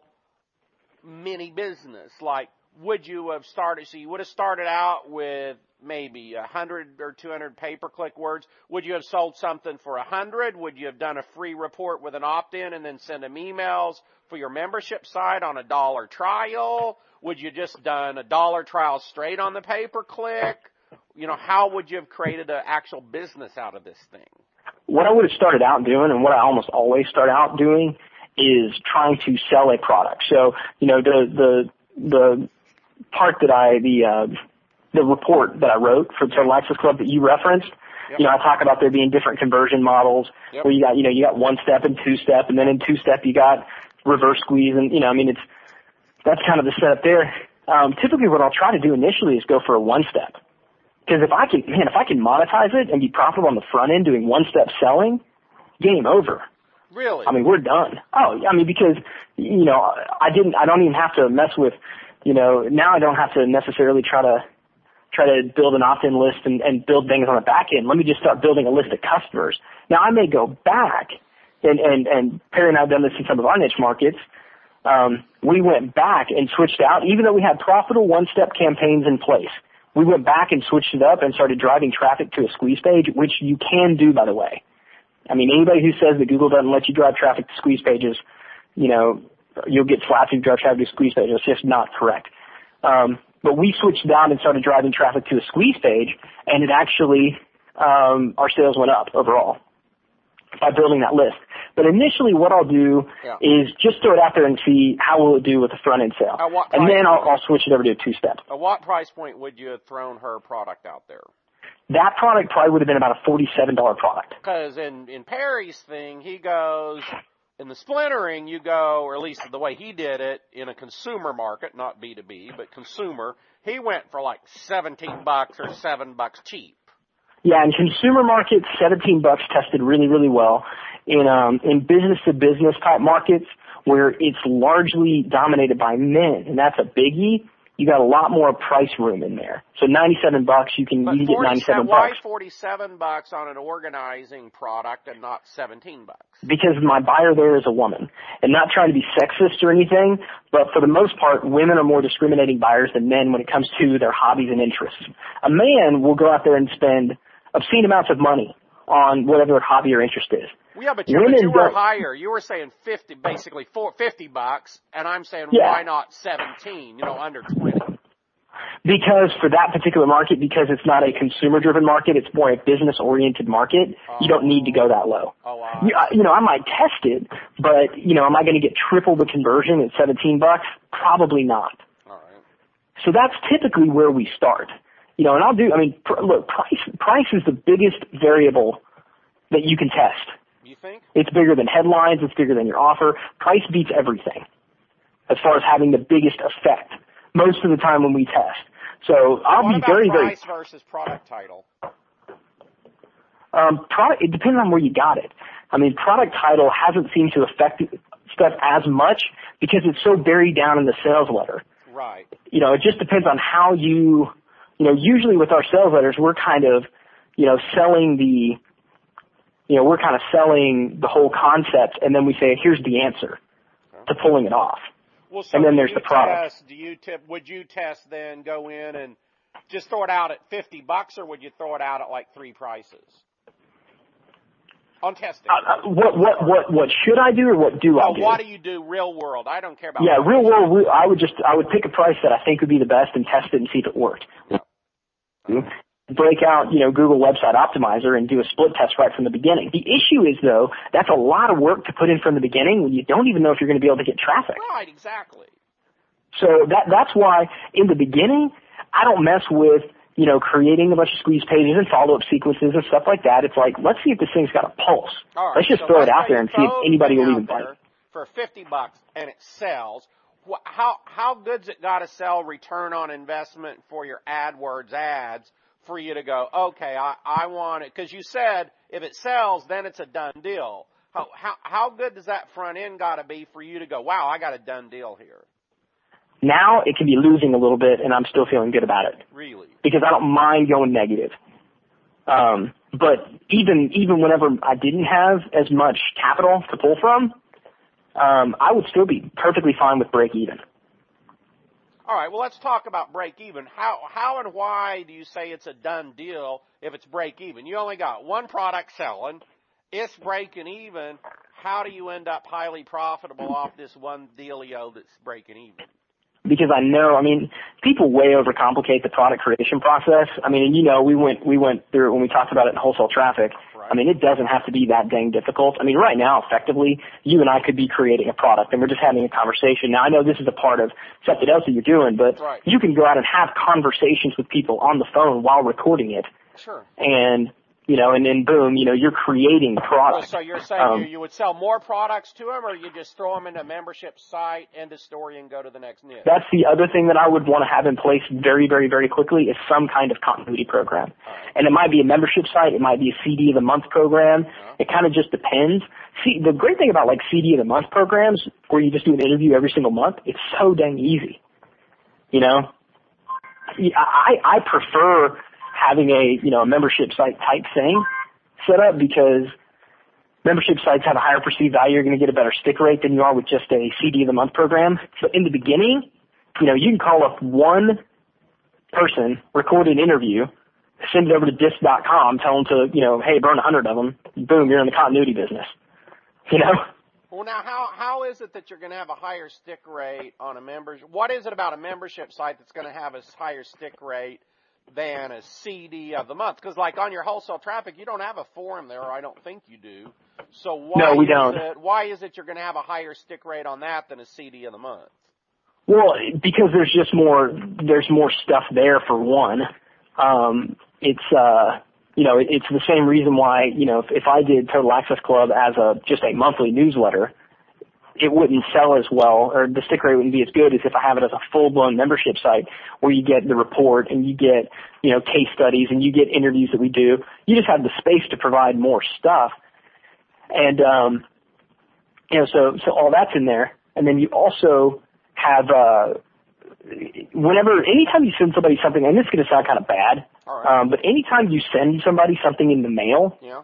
mini business. Like, would you have started, so you would have started out with maybe a hundred or two hundred pay-per-click words. Would you have sold something for a hundred? Would you have done a free report with an opt-in and then send them emails for your membership site on a dollar trial? Would you just done a dollar trial straight on the pay-per-click? You know, how would you have created an actual business out of this thing? What I would have started out doing, and what I almost always start out doing, is trying to sell a product. So, you know, the the the part that I the uh, the report that I wrote for Total Access Club that you referenced, yep. you know, I talk about there being different conversion models yep. where you got, you know, you got one step and two step, and then in two step you got reverse squeeze, and, you know, I mean, it's, that's kind of the setup there. Um, typically what I'll try to do initially is go for a one step. Because if I can, man, if I can monetize it and be profitable on the front end doing one step selling, game over. Really? I mean, we're done. Oh, I mean, because, you know, I didn't, I don't even have to mess with, you know, now I don't have to necessarily try to, try to build an opt-in list and, and build things on the back end. Let me just start building a list of customers. Now I may go back, and, and, and Perry and I have done this in some of our niche markets, um, we went back and switched out, even though we had profitable one-step campaigns in place. We went back and switched it up and started driving traffic to a squeeze page, which you can do, by the way. I mean, anybody who says that Google doesn't let you drive traffic to squeeze pages, you know, you'll get slapped if you drive traffic to squeeze pages. It's just not correct. Um, but we switched down and started driving traffic to a squeeze page, and it actually, um, our sales went up overall by building that list. But initially what I'll do yeah. is just throw it out there and see how will it do with the front-end sale. And then I'll, I'll switch it over to a two-step. At what price point would you have thrown her product out there? That product probably would have been about a forty-seven dollars product. Because in, in Perry's thing, he goes, in the splintering, you go, or at least the way he did it, in a consumer market, not B two B, but consumer, he went for like seventeen bucks or seven bucks cheap. Yeah, in consumer markets, seventeen bucks tested really, really well. In um, in business-to-business type markets, where it's largely dominated by men, and that's a biggie, you got a lot more price room in there. So ninety-seven bucks, you can, you can get ninety-seven why bucks. Why forty-seven bucks on an organizing product and not seventeen bucks? Because my buyer there is a woman. And not trying to be sexist or anything, but for the most part, women are more discriminating buyers than men when it comes to their hobbies and interests. A man will go out there and spend obscene amounts of money on whatever their hobby or interest is. Well, yeah, but, but you were higher. You were saying fifty, basically four, fifty bucks, and I'm saying yeah. why not seventeen? You know, under twenty. Because for that particular market, because it's not a consumer-driven market, it's more a business-oriented market. Oh. You don't need to go that low. Oh, wow. You, you know, I might test it, but you know, am I going to get triple the conversion at seventeen bucks? Probably not. All right. So that's typically where we start. You know, and I'll do. I mean, pr- look, price price is the biggest variable that you can test. You think? It's bigger than headlines. It's bigger than your offer. Price beats everything as far as having the biggest effect most of the time when we test. So I'll what be about very, price very. versus product title? Um, product. It depends on where you got it. I mean, product title hasn't seemed to affect stuff as much because it's so buried down in the sales letter. Right. You know, it just depends on how you. You know, usually with our sales letters, we're kind of, you know, selling the. You know, we're kind of selling the whole concept, and then we say, here's the answer to pulling it off. Well, so and then there's you the product. Test, do you tip, would you test then go in and just throw it out at fifty bucks, or would you throw it out at like three prices on testing? Uh, what, what, what, what should I do or what do oh, I do? What do you do real world? I don't care about Yeah, price. real world, I would just, I would pick a price that I think would be the best and test it and see if it worked. Mm-hmm. Break out, you know, Google Website Optimizer and do a split test right from the beginning. The issue is, though, that's a lot of work to put in from the beginning when you don't even know if you're going to be able to get traffic. Right, exactly. So that that's why in the beginning, I don't mess with, you know, creating a bunch of squeeze pages and follow-up sequences and stuff like that. It's like, let's see if this thing's got a pulse. All right, let's just so throw let's it out there and see if anybody will even bite. For fifty bucks and it sells, how how good's it got to sell return on investment for your AdWords ads for you to go, okay, I, I want it, because you said if it sells, then it's a done deal. How, how, how good does that front end got to be for you to go, wow, I got a done deal here? Now it can be losing a little bit, and I'm still feeling good about it. Really? Because I don't mind going negative. Um, but even even whenever I didn't have as much capital to pull from, um, I would still be perfectly fine with break even. All right, well, let's talk about break even. How how and why do you say it's a done deal if it's break even? You only got one product selling. It's breaking even. How do you end up highly profitable off this one dealio that's breaking even? Because I know, I mean, people way overcomplicate the product creation process. I mean, and you know, we went we went through it when we talked about it in wholesale traffic. Right. I mean, it doesn't have to be that dang difficult. I mean, right now, effectively, you and I could be creating a product, and we're just having a conversation. Now, I know this is a part of something else that you're doing, but right. you can go out and have conversations with people on the phone while recording it. Sure. And you know, and then boom, you know, you're creating product. So you're saying um, you, you would sell more products to them, or you just throw them in a membership site, end of story, and go to the next niche? That's the other thing that I would want to have in place very, very, very quickly is some kind of continuity program. Right. And it might be a membership site. It might be a C D of the month program. Uh-huh. It kind of just depends. See, the great thing about like C D of the month programs where you just do an interview every single month, it's so dang easy. You know, I, I prefer having a, you know, a membership site type thing set up because membership sites have a higher perceived value. You're going to get a better stick rate than you are with just a C D of the month program. So in the beginning, you know, you can call up one person, record an interview, send it over to disc dot com, tell them to, you know, hey, burn a hundred of them. Boom, you're in the continuity business. You know? Well, now, how how is it that you're going to have a higher stick rate on a membership? What is it about a membership site that's going to have a higher stick rate than a C D of the month? Because, like, on your wholesale traffic, you don't have a forum there, or I don't think you do. So why no, we is don't. It, why is it you're going to have a higher stick rate on that than a C D of the month? Well, because there's just more, there's more stuff there for one. Um, it's, uh, you know, it's the same reason why, you know, if, if I did Total Access Club as a, just a monthly newsletter, it wouldn't sell as well, or the stick rate wouldn't be as good as if I have it as a full-blown membership site where you get the report and you get, you know, case studies and you get interviews that we do. You just have the space to provide more stuff. And, um, you know, so, so all that's in there. And then you also have, uh, whenever, anytime you send somebody something, and this is going to sound kind of bad, all right. um, but anytime you send somebody something in the mail, yeah.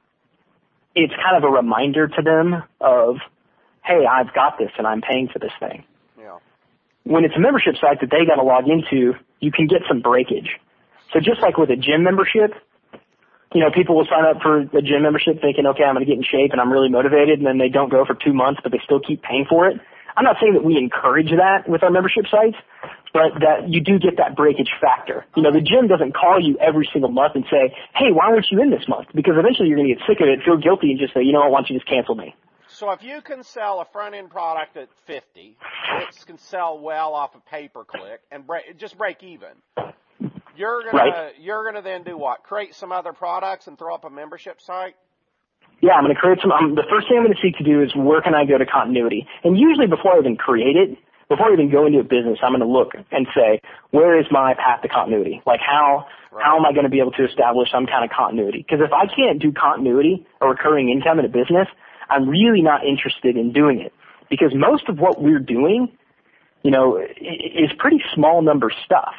it's kind of a reminder to them of, hey, I've got this and I'm paying for this thing. Yeah. When it's a membership site that they got to log into, you can get some breakage. So just like with a gym membership, you know, people will sign up for a gym membership thinking, okay, I'm going to get in shape and I'm really motivated, and then they don't go for two months, but they still keep paying for it. I'm not saying that we encourage that with our membership sites, but that you do get that breakage factor. You know, the gym doesn't call you every single month and say, hey, why weren't you in this month? Because eventually you're going to get sick of it, feel guilty, and just say, you know what, why don't you just cancel me? So if you can sell a front-end product at fifty, it can sell well off a pay-per-click and break, just break even. You're gonna right. you're gonna then do what? Create some other products and throw up a membership site? Yeah, I'm going to create some. Um, the first thing I'm going to seek to do is where can I go to continuity? And usually before I even create it, before I even go into a business, I'm going to look and say, where is my path to continuity? Like how right. how am I going to be able to establish some kind of continuity? Because if I can't do continuity or recurring income in a business, I'm really not interested in doing it. Because most of what we're doing, you know, is pretty small number stuff.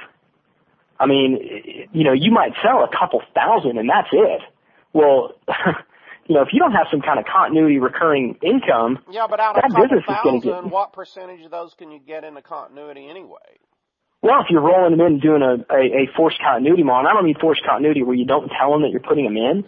I mean, you know, you might sell a couple thousand and that's it. Well, you know, if you don't have some kind of continuity recurring income, yeah, but out of that a couple business is going to thousand, get. What percentage of those can you get into continuity anyway? Well, if you're rolling them in and doing a, a, a forced continuity model, and I don't mean forced continuity where you don't tell them that you're putting them in.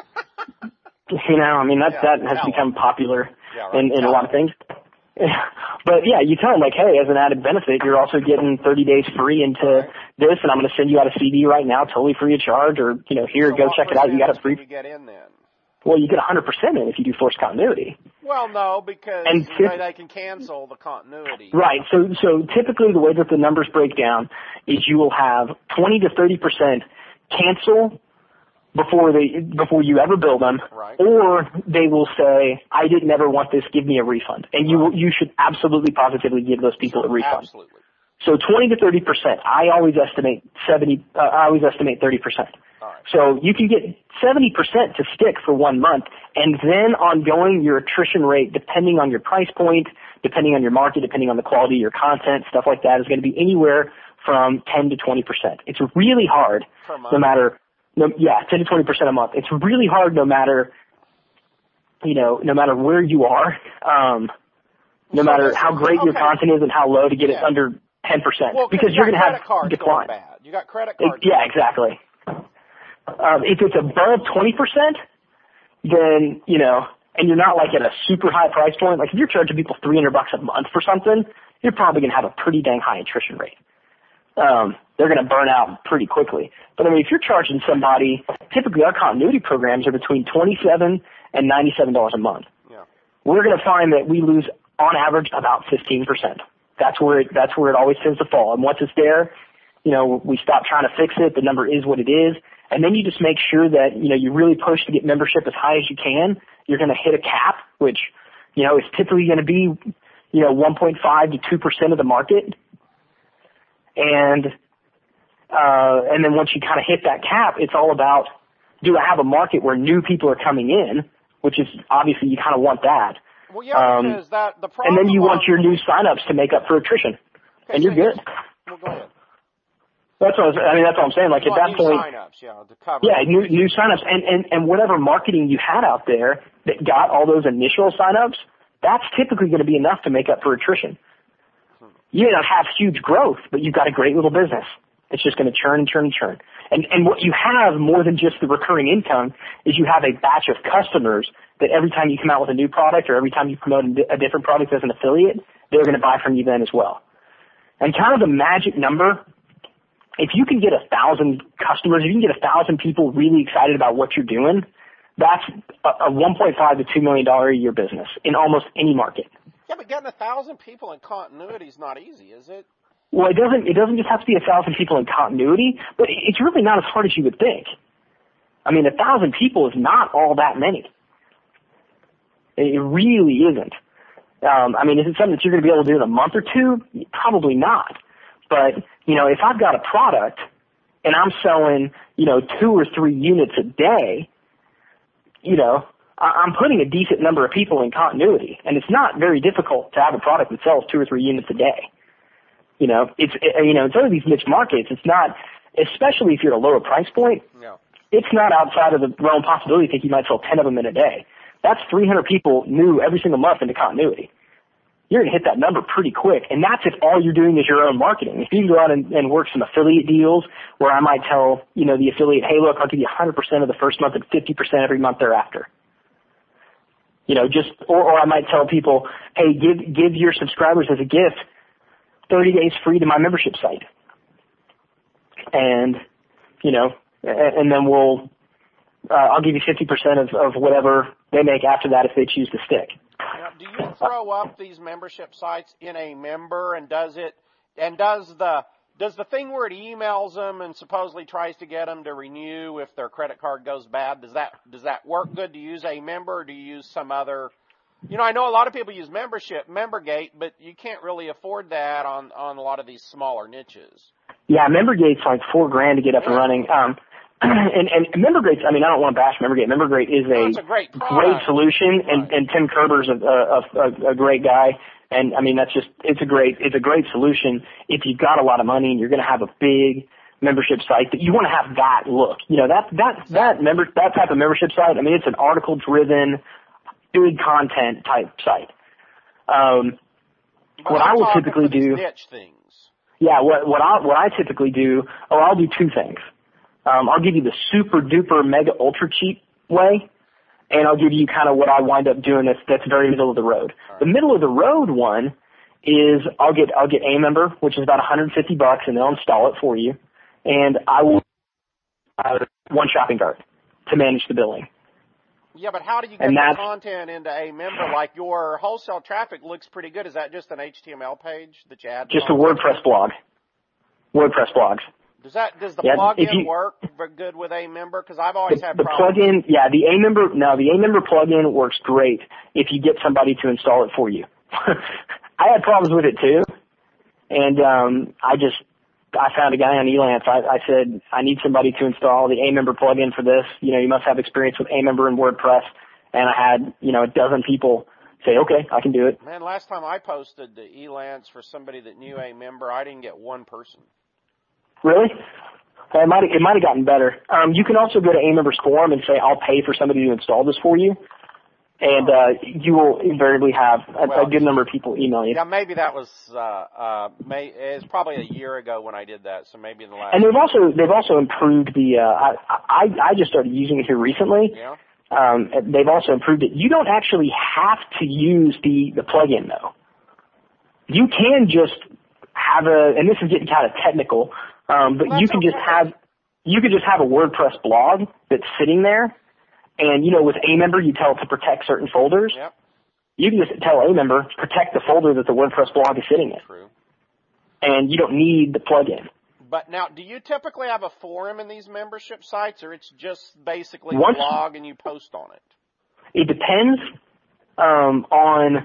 You know, I mean, that, yeah, that has become them. popular yeah, right. in, in a lot of things. But yeah, you tell them like, hey, as an added benefit, you're also getting thirty days free into this, and I'm going to send you out a C D right now, totally free of charge, or, you know, here, so go check it out. You got it free. Can you get in then? Well, you get one hundred percent in if you do forced continuity. Well, no, because and you know, they can cancel the continuity. Right. So, so typically the way that the numbers break down is you will have twenty to thirty percent cancel before they before you ever bill them, right. or they will say, I didn't ever want this, give me a refund. And right. you you should absolutely positively give those people sure, a refund. Absolutely. So twenty to thirty percent. I always estimate seventy. Uh, I always estimate thirty percent. All right. So you can get seventy percent to stick for one month, and then ongoing your attrition rate, depending on your price point, depending on your market, depending on the quality of your content, stuff like that, is going to be anywhere from ten to twenty percent. It's really hard, no matter. No, yeah, ten to twenty percent a month. It's really hard no matter, you know, no matter where you are, um, no so matter how great okay. your content is and how low to get yeah. it under ten percent. Well, because you're going to have decline. Bad. You got credit cards. It, yeah, exactly. Um, if it's above twenty percent, then, you know, and you're not like at a super high price point, like if you're charging people three hundred bucks a month for something, you're probably going to have a pretty dang high attrition rate. Um, they're going to burn out pretty quickly. But I mean, if you're charging somebody, typically our continuity programs are between twenty-seven and ninety-seven dollars a month. Yeah. We're going to find that we lose on average about fifteen percent. That's where it, that's where it always tends to fall. And once it's there, you know, we stop trying to fix it. The number is what it is. And then you just make sure that, you know, you really push to get membership as high as you can. You're going to hit a cap, which, you know, is typically going to be, you know, one point five to two percent of the market. And, uh, and then once you kind of hit that cap, it's all about, do I have a market where new people are coming in, which is obviously you kind of want that. Well, yeah, um, because that the problem. And then you want your new signups to make up for attrition, okay, and you're so good. Well, go ahead. That's what I, was, I mean. That's what I'm saying. Like you at that new point, signups, yeah, to cover. Yeah, new new signups, and and and whatever marketing you had out there that got all those initial signups, that's typically going to be enough to make up for attrition. You may not have huge growth, but you've got a great little business. It's just going to churn and churn and churn. And and what you have more than just the recurring income is you have a batch of customers that every time you come out with a new product or every time you promote a different product as an affiliate, they're going to buy from you then as well. And kind of the magic number, if you can get a thousand customers, if you can get a thousand people really excited about what you're doing, that's a, a one point five to two million dollars a year business in almost any market. Yeah, but getting a thousand people in continuity is not easy, is it? Well, it doesn't. It doesn't just have to be a thousand people in continuity, but it's really not as hard as you would think. I mean, a thousand people is not all that many. It really isn't. Um, I mean, is it something that you're going to be able to do in a month or two? Probably not. But you know, if I've got a product and I'm selling, you know, two or three units a day, you know, I'm putting a decent number of people in continuity, and it's not very difficult to have a product that sells two or three units a day. You know, it's it, you know, it's of these niche markets. It's not, especially if you're at a lower price point. No. It's not outside of the realm of possibility to think you might sell ten of them in a day. That's three hundred people new every single month into continuity. You're going to hit that number pretty quick, and that's if all you're doing is your own marketing. If you can go out and, and work some affiliate deals where I might tell, you know, the affiliate, hey, look, I'll give you one hundred percent of the first month and fifty percent every month thereafter. You know, just, or, or I might tell people, hey, give, give your subscribers as a gift thirty days free to my membership site. And, you know, and, and then we'll, uh, I'll give you fifty percent of, of whatever they make after that if they choose to stick. Now, do you throw up these membership sites in a member, and does it, and does the, does the thing where it emails them and supposedly tries to get them to renew if their credit card goes bad, does that, does that work good to use a member, or do you use some other, you know, I know a lot of people use membership, MemberGate, but you can't really afford that on, on a lot of these smaller niches. Yeah, MemberGate's like four grand to get up and running. Um, and, and MemberGate, I mean, I don't want to bash MemberGate. MemberGate is a, no, a great, great solution, and, right. and Tim Kerber's a, a, a, a great guy. And I mean, that's just, it's a great, it's a great solution if you've got a lot of money and you're going to have a big membership site that you want to have that look. You know, that, that, that member, that type of membership site, I mean, it's an article driven, big content type site. Um, what I will typically do, niche things. yeah, what, what I, what I typically do, oh, I'll do two things. Um, I'll give you the super duper mega ultra cheap way, and I'll give you kind of what I wind up doing that's, that's very middle of the road. Right. The middle of the road one is I'll get, I'll get a member, which is about one hundred fifty bucks, and they'll install it for you. And I will, uh, one shopping cart to manage the billing. Yeah, but how do you get the content into a member? Like your wholesale traffic looks pretty good. Is that just an H T M L page that you add? Just a WordPress blog. WordPress blogs. Does that does the yeah, plugin work good with a member? Because I've always the, had the problems. plugin. Yeah, the a member. No, the a member plugin works great if you get somebody to install it for you. I had problems with it too, and um, I just I found a guy on Elance. I, I said I need somebody to install the a member plugin for this. You know, you must have experience with a member and WordPress. And I had you know a dozen people say, okay, I can do it. Man, last time I posted the Elance for somebody that knew a member, I didn't get one person. Really? It might it might have gotten better. Um, you can also go to a member's forum and say, I'll pay for somebody to install this for you. And uh, you will invariably have a, well, a good number of people email you. Yeah, maybe that was uh, uh, may, it was probably a year ago when I did that. So maybe in the last. And they've also they've also improved the. Uh, I, I I just started using it here recently. Yeah. Um, they've also improved it. You don't actually have to use the the plugin though. You can just have a, and this is getting kind of technical. Um, but well, you can okay. just have, you could just have a WordPress blog that's sitting there, and you know, with a member, you tell it to protect certain folders. Yep. You can just tell a member protect the folder that the WordPress blog is sitting in. True. And you don't need the plugin. But now, do you typically have a forum in these membership sites, or it's just basically Once, a blog and you post on it? It depends um, on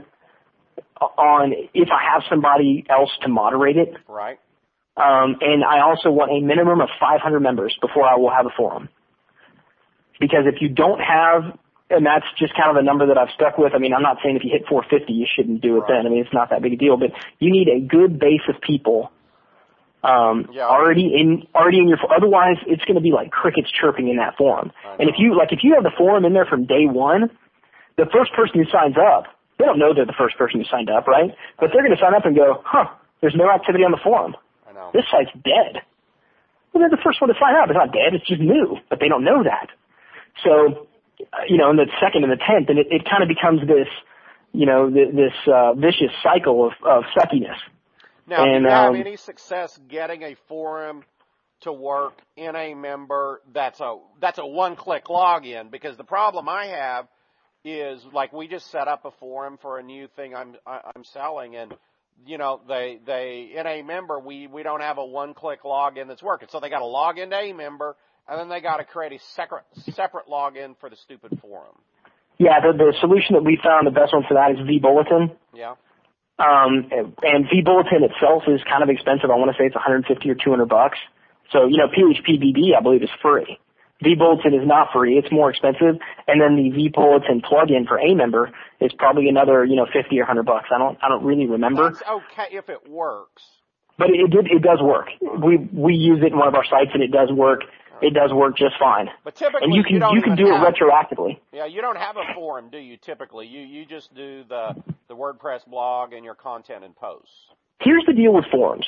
on if I have somebody else to moderate it. Right. Um, and I also want a minimum of five hundred members before I will have a forum. Because if you don't have, and that's just kind of a number that I've stuck with. I mean, I'm not saying if you hit four fifty, you shouldn't do it right. then. I mean, it's not that big a deal. But you need a good base of people um, yeah. already in already in your. Otherwise, it's going to be like crickets chirping in that forum. And if you like, if you have the forum in there from day one, the first person who signs up, they don't know they're the first person who signed up, right? But they're going to sign up and go, huh? There's no activity on the forum. I know. This site's dead. Well, they're the first one to sign up. It's not dead. It's just new, but they don't know that. So, you know, in the second and the tenth, and it, it kind of becomes this, you know, th- this uh, vicious cycle of, of suckiness. Now, and, do you have um, any success getting a forum to work in a member that's a that's a one-click login? Because the problem I have is, like, we just set up a forum for a new thing I'm I'm selling, and you know, they they in a member we we don't have a one-click login that's working. So they got to log into a member, and then they got to create a separate separate login for the stupid forum. Yeah, the the solution that we found, the best one for that is vBulletin. Yeah. Um, and vBulletin itself is kind of expensive. I want to say it's one hundred fifty or two hundred bucks. So, you know, P H P B B, I believe, is free. vBulletin is not free. It's more expensive. And then the vBulletin plugin for a member is probably another, you know, fifty or one hundred bucks. I don't, I don't really remember. That's okay if it works. But it did, it does work. We, we use it in one of our sites and it does work. It does work just fine. But typically, and you can, you, don't you can even do have, it retroactively. Yeah, you don't have a forum, do you, typically? You, you just do the, the WordPress blog and your content and posts. Here's the deal with forums.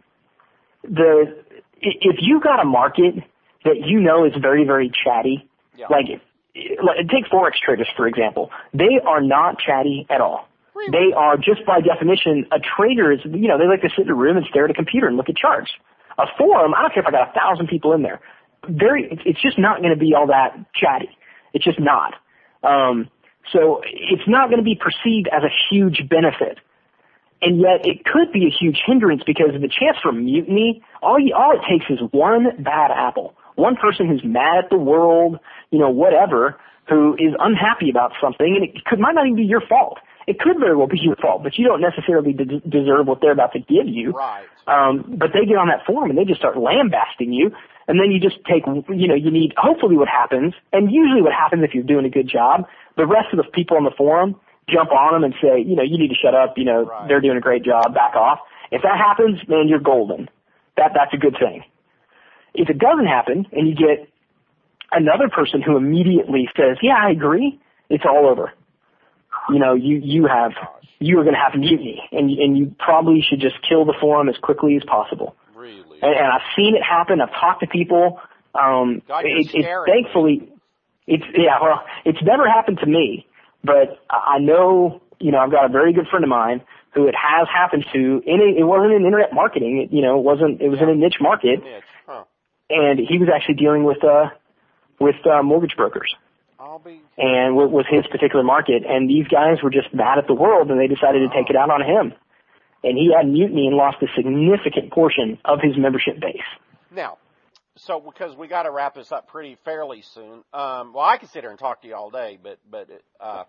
The, if you got a market that you know is very, very chatty, yeah. like, like take Forex traders, for example. They are not chatty at all. Really? They are, just by definition, a trader is, you know, they like to sit in a room and stare at a computer and look at charts. A forum, I don't care if I got a thousand people in there. Very, it's just not going to be all that chatty. It's just not. Um, so it's not going to be perceived as a huge benefit. And yet it could be a huge hindrance because the chance for mutiny, all you, all it takes is one bad apple. One person who's mad at the world, you know, whatever, who is unhappy about something, and it could, might not even be your fault. It could very well be your fault, but you don't necessarily de- deserve what they're about to give you. Right. Um, but they get on that forum and they just start lambasting you, and then you just take, you know, you need, hopefully what happens, and usually what happens if you're doing a good job, the rest of the people on the forum jump on them and say, you know, you need to shut up, you know, right. They're doing a great job, back off. If that happens, man, you're golden. That That's a good thing. If it doesn't happen and you get another person who immediately says, yeah, I agree, it's all over. You know, you, you have, you are going to have mutiny, and, and you probably should just kill the forum as quickly as possible. Really? And, and I've seen it happen. I've talked to people. Um, God, it, it's scary. thankfully, it's, yeah, well, it's never happened to me, but I know, you know, I've got a very good friend of mine who it has happened to. In a, it wasn't in internet marketing. It, you know, it wasn't, it was yeah. in a niche market. Niche. Huh. And he was actually dealing with, uh, with, uh, mortgage brokers. I'll be... And what was his particular market. And these guys were just mad at the world, and they decided to take it out on him. And he had mutiny and lost a significant portion of his membership base. Now, so because we got to wrap this up pretty fairly soon. Um, well, I could sit here and talk to you all day, but but uh,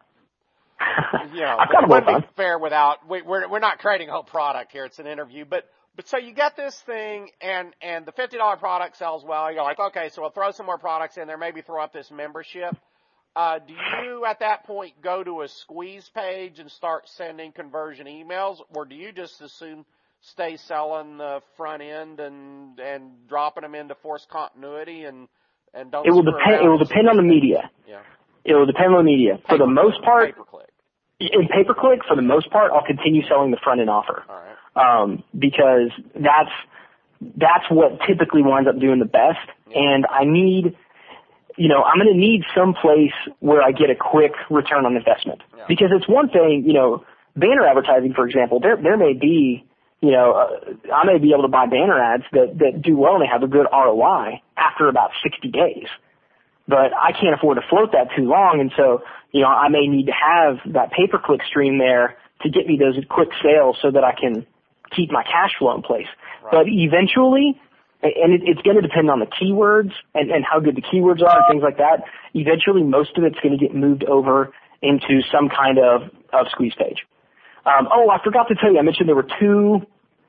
you know, I've got it more wouldn't fun. be fair without. We, we're we're not creating a whole product here. It's an interview, but but so you get this thing, and and the fifty dollar product sells well. You're like, okay, so we'll throw some more products in there, maybe throw up this membership. Uh, do you, at that point, go to a squeeze page and start sending conversion emails, or do you just as soon stay selling the front end and and dropping them into forced continuity and and don't? It will depend. It will depend on the media. Yeah. It will depend on the media. Pay For the per most click, part, pay per click. in pay per click, for the most part, I'll continue selling the front end offer. All right. Um, because that's that's what typically winds up doing the best, Yeah. and I need. You know, I'm going to need some place where I get a quick return on investment. Yeah. Because it's one thing, you know, banner advertising, for example, there there may be, you know, uh, I may be able to buy banner ads that, that do well and they have a good R O I after about sixty days. But I can't afford to float that too long, and so, you know, I may need to have that pay-per-click stream there to get me those quick sales so that I can keep my cash flow in place. Right. But eventually, and it, it's going to depend on the keywords and, and how good the keywords are and things like that. Eventually, most of it's going to get moved over into some kind of, of squeeze page. Um, oh, I forgot to tell you, I mentioned there were two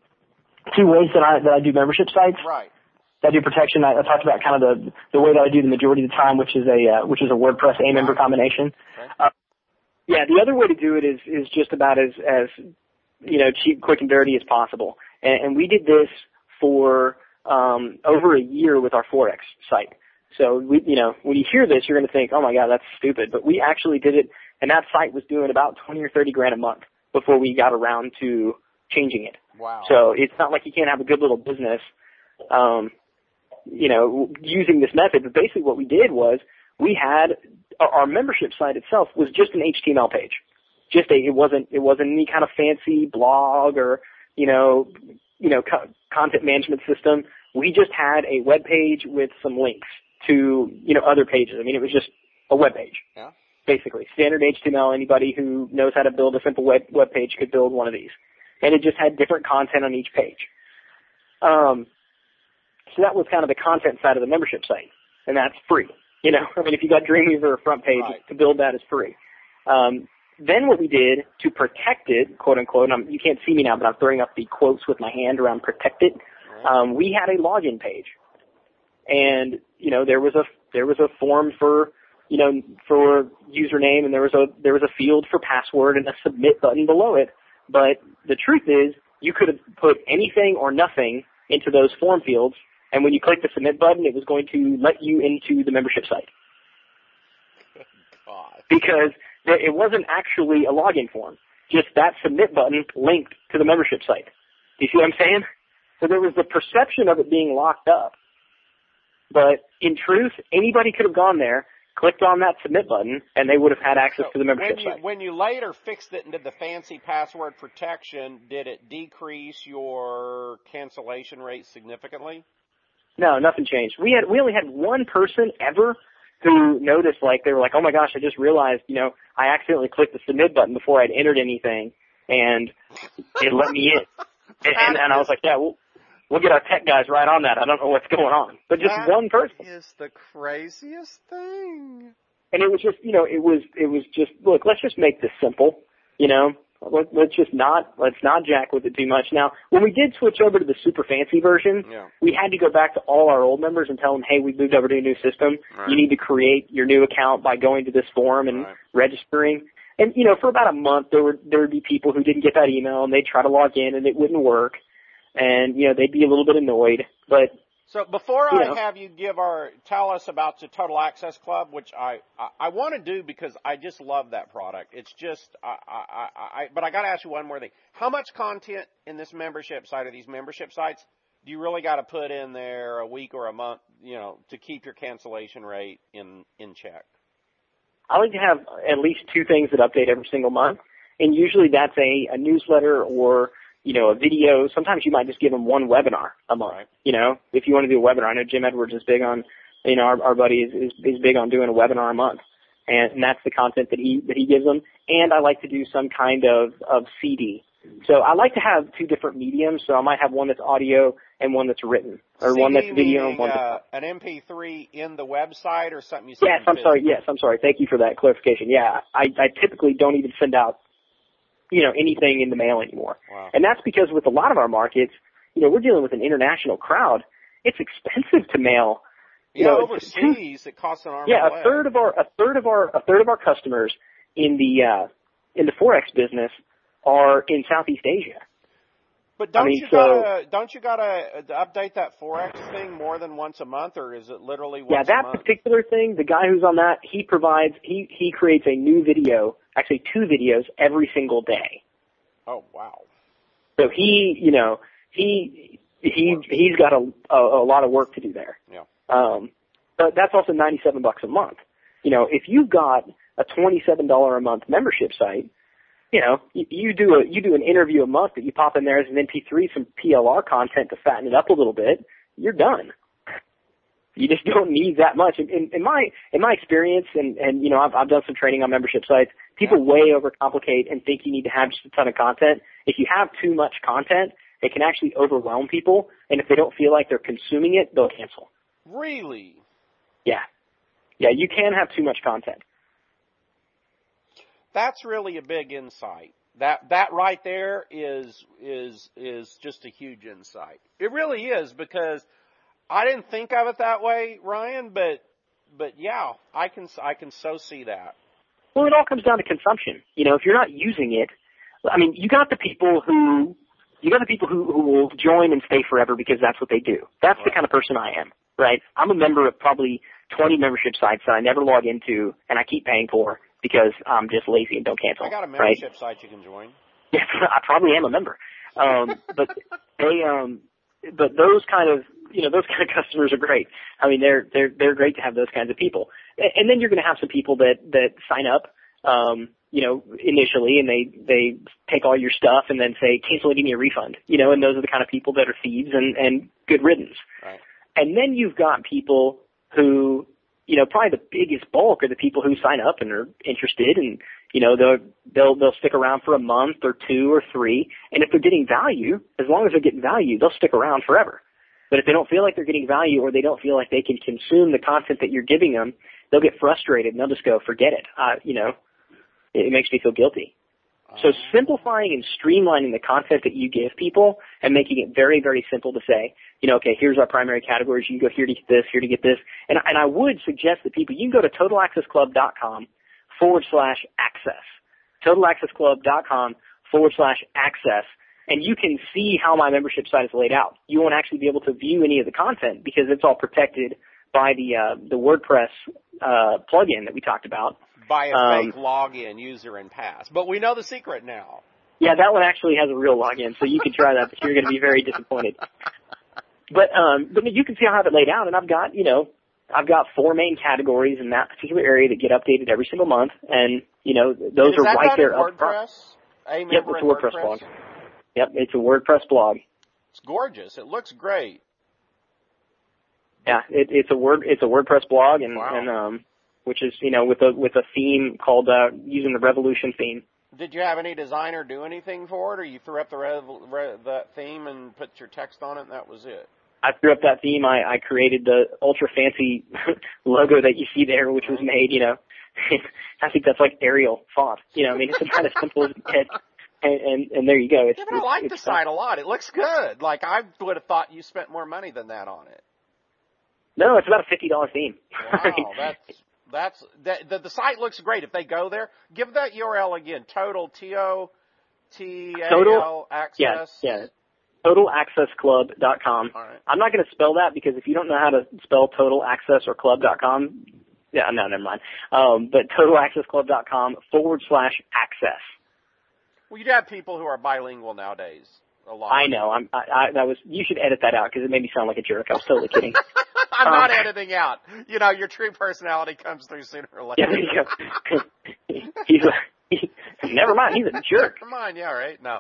two ways that I that I do membership sites. Right. That I do protection. I, I talked about kind of the the way that I do the majority of the time, which is a uh, which is a WordPress A member combination. Okay. Uh, yeah, the other way to do it is is just about as as you know cheap, quick, and dirty as possible. And, and we did this for um, over a year with our Forex site. So, we, you know, when you hear this, you're going to think, oh, my God, that's stupid. But we actually did it, and that site was doing about twenty or thirty grand a month before we got around to changing it. Wow. So it's not like you can't have a good little business, um, you know, using this method. But basically what we did was we had our membership site itself was just an H T M L page. Just a, it wasn't, it wasn't any kind of fancy blog or, you know, you know, co- content management system. We just had a web page with some links to, you know, other pages. I mean, it was just a web page. Yeah. Basically, standard H T M L. Anybody who knows how to build a simple web, web page could build one of these. And it just had different content on each page. Um, so that was kind of the content side of the membership site. And that's free. You know, I mean, if you got Dreamweaver or front page, right. to build that is free. Um, then what we did to protect it, quote unquote, and I'm, you can't see me now, but I'm throwing up the quotes with my hand around protect it. Right. Um, we had a login page. And, you know, there was a, there was a form for, you know, for username, and there was a, there was a field for password and a submit button below it. But the truth is, you could have put anything or nothing into those form fields, and when you click the submit button, it was going to let you into the membership site. God. Because it wasn't actually a login form. Just that submit button linked to the membership site. Do you see what I'm saying? So there was the perception of it being locked up. But in truth, anybody could have gone there, clicked on that submit button, and they would have had access so to the membership when you, site. When you later fixed it and did the fancy password protection, did it decrease your cancellation rate significantly? No, nothing changed. We had we only had one person ever who noticed, like, they were like, oh my gosh, I just realized, you know, I accidentally clicked the submit button before I'd entered anything, and it let me in. And, and, and I was like, yeah, we'll, we'll get our tech guys right on that. I don't know what's going on. But just that one person. is the craziest thing. And it was just, you know, it was, it was just, look, let's just make this simple, you know. Let, let's just not, let's not jack with it too much. Now, when we did switch over to the super fancy version, yeah. we had to go back to all our old members and tell them, hey, we've moved over to a new system. Right. You need to create your new account by going to this form and right. registering. And, you know, for about a month, there would, there would be people who didn't get that email, and they'd try to log in, and it wouldn't work. And, you know, they'd be a little bit annoyed. But So before you I know. have you give our, tell us about the Total Access Club, which I, I, I want to do because I just love that product. It's just, I, I, I, but I got to ask you one more thing. How much content in this membership site or these membership sites do you really got to put in there a week or a month, you know, to keep your cancellation rate in, in check? I like to have at least two things that update every single month. And usually that's a, a newsletter or, you know, a video. Sometimes you might just give them one webinar a month. Right. You know, if you want to do a webinar. I know Jim Edwards is big on, you know, our, our buddy is, is, is big on doing a webinar a month. And, and that's the content that he, that he gives them. And I like to do some kind of, of C D. So I like to have two different mediums. So I might have one that's audio and one that's written, or C D one that's video meaning, and one that's uh, an M P three in the website or something you send Yes, I'm to? sorry. Yes, I'm sorry. Thank you for that clarification. Yeah, I, I typically don't even send out, you know, anything in the mail anymore. Wow. And that's because with a lot of our markets, you know, we're dealing with an international crowd. It's expensive to mail. You Yeah, know, overseas it costs an arm Yeah, and a a leg. third of our a third of our a third of our customers in the uh, in the Forex business are in Southeast Asia. But don't I mean, you so- gotta don't you gotta update that Forex thing more than once a month, or is it literally once Yeah, a that month? particular thing, the guy who's on that, he provides he he creates a new video, actually two videos every single day. Oh wow! So he, you know, he he he's got a, a a lot of work to do there. Yeah. Um, but that's also ninety-seven bucks a month. You know, if you've got a twenty-seven dollar a month membership site, you know, you, you do a you do an interview a month that you pop in there as an M P three, some P L R content to fatten it up a little bit, you're done. You just don't need that much. In, in, in my in my experience, and and you know, I've I've done some training on membership sites. People Yeah. way overcomplicate and think you need to have just a ton of content. If you have too much content, it can actually overwhelm people, and if they don't feel like they're consuming it, they'll cancel. Really? Yeah, yeah, you can have too much content. That's really a big insight. That that right there is is is just a huge insight. It really is, because I didn't think of it that way, Ryan. But but yeah, I can I can so see that. Well, it all comes down to consumption. You know, if you're not using it, I mean, you got the people who You got the people who, who will join and stay forever because that's what they do. That's right. The kind of person I am, right? I'm a member of probably twenty membership sites that I never log into and I keep paying for because I'm just lazy and don't cancel. I got a membership right? site you can join. Yes, I probably am a member. Um, but they, um, but those kind of, you know, those kind of customers are great. I mean, they're, they're, they're great to have those kinds of people. And then you're going to have some people that, that sign up, um, you know, initially and they, they take all your stuff and then say, cancel it, give me a refund, you know, and those are the kind of people that are thieves and, and good riddance. Right. And then you've got people who, you know, probably the biggest bulk are the people who sign up and are interested and, you know, they'll, they'll, they'll stick around for a month or two or three. And if they're getting value, as long as they're getting value, they'll stick around forever. But if they don't feel like they're getting value or they don't feel like they can consume the content that you're giving them, they'll get frustrated and they'll just go, forget it. Uh, you know, it, it makes me feel guilty. So simplifying and streamlining the content that you give people and making it very, very simple to say, you know, okay, here's our primary categories. You can go here to get this, here to get this. And, and I would suggest that people, you can go to totalaccessclub.com forward slash access. Totalaccessclub.com forward slash access. And you can see how my membership site is laid out. You won't actually be able to view any of the content because it's all protected by the, uh, the WordPress, uh, plugin that we talked about. By a um, fake login, user, and pass. But we know the secret now. Yeah, that one actually has a real login, so you can try that, but you're going to be very disappointed. But um, but you can see how I have it laid out, and I've got, you know, I've got four main categories in that particular area that get updated every single month, and, you know, those are right there up front. A yep, it's a WordPress, WordPress blog. Yep, it's a WordPress blog. It's gorgeous. It looks great. Yeah, it, it's a word, it's a WordPress blog, and, wow. and um, which is, you know, with a with a theme called uh, using the Revolution theme. Did you have any designer do anything for it, or you threw up the rev, re, the theme and put your text on it, and that was it? I threw up that theme. I, I created the ultra fancy logo that you see there, which was made, you know, I think that's like Arial font. You know, I mean, it's kind of simple as it. And, and, and there you go. It's, yeah, but I like the site a lot. It looks good. Like, I would have thought you spent more money than that on it. No, it's about a fifty dollars theme. Wow, that's... That's that, the, the site looks great. If they go there, give that U R L again. Total T O T A L access. Yeah, yeah. total access club dot com. All right. I'm not going to spell that because if you don't know how to spell total access or club dot com, yeah, no, never mind. Um, but total access club dot com forward slash access. Well, you have people who are bilingual nowadays. A lot. I know. I'm. I, I, that was. You should edit that out because it made me sound like a jerk. I was totally kidding. I'm um, not editing out. You know, your true personality comes through sooner or later. Yeah, there you go. he's a, he, never mind. He's a jerk. Never mind. Yeah, right. No.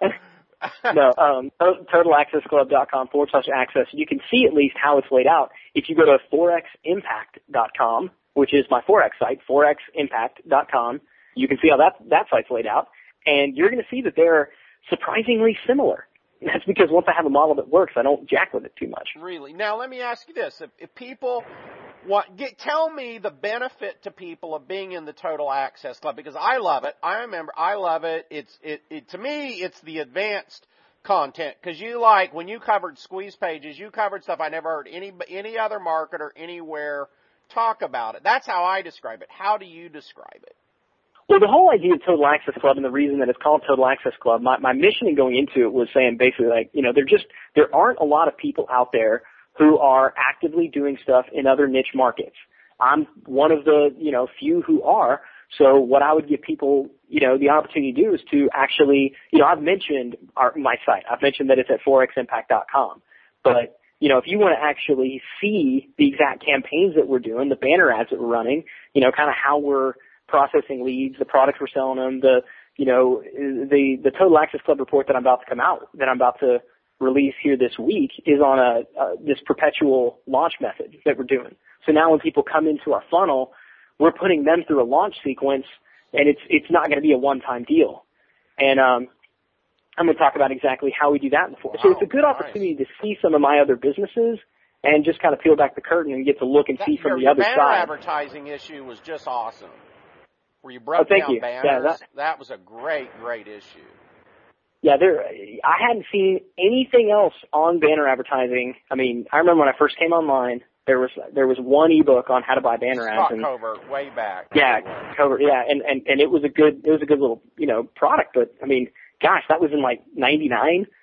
no. Um, total access club dot com forward slash access. You can see at least how it's laid out if you go to forex impact dot com, which is my Forex site, forex impact dot com. You can see how that that site's laid out, and you're going to see that they're surprisingly similar. That's because once I have a model that works, I don't jack with it too much. Really? Now, let me ask you this. If, if people want, get, tell me the benefit to people of being in the Total Access Club, because I love it. I remember, I love it. It's, it, it to me, it's the advanced content, because you like, when you covered squeeze pages, you covered stuff I never heard any, any other marketer anywhere talk about it. That's how I describe it. How do you describe it? Well, the whole idea of Total Access Club and the reason that it's called Total Access Club, my, my mission in going into it was saying basically like, you know, there just, there aren't a lot of people out there who are actively doing stuff in other niche markets. I'm one of the, you know, few who are. So what I would give people, you know, the opportunity to do is to actually, you know, I've mentioned our, my site. I've mentioned that it's at forex impact dot com. But, you know, if you want to actually see the exact campaigns that we're doing, the banner ads that we're running, you know, kind of how we're processing leads, the products we're selling them, the, you know, the, the Total Access Club report that I'm about to come out, that I'm about to release here this week is on a, uh, this perpetual launch method that we're doing. So now when people come into our funnel, we're putting them through a launch sequence, and it's, it's not going to be a one-time deal. And, um, I'm going to talk about exactly how we do that before. Wow, so it's a good opportunity nice. to see some of my other businesses and just kind of peel back the curtain and get to look and that, see from your, the other your banner side. Advertising issue was just awesome. Where you broke oh, thank down you. banners. Yeah, that, that was a great, great issue. Yeah, there. I hadn't seen anything else on banner advertising. I mean, I remember when I first came online, there was there was one ebook on how to buy banner ads. Scott and, Covert, way back. Yeah, Covert. Yeah, and, and and it was a good it was a good little you know product. But I mean, gosh, that was in like ninety-nine.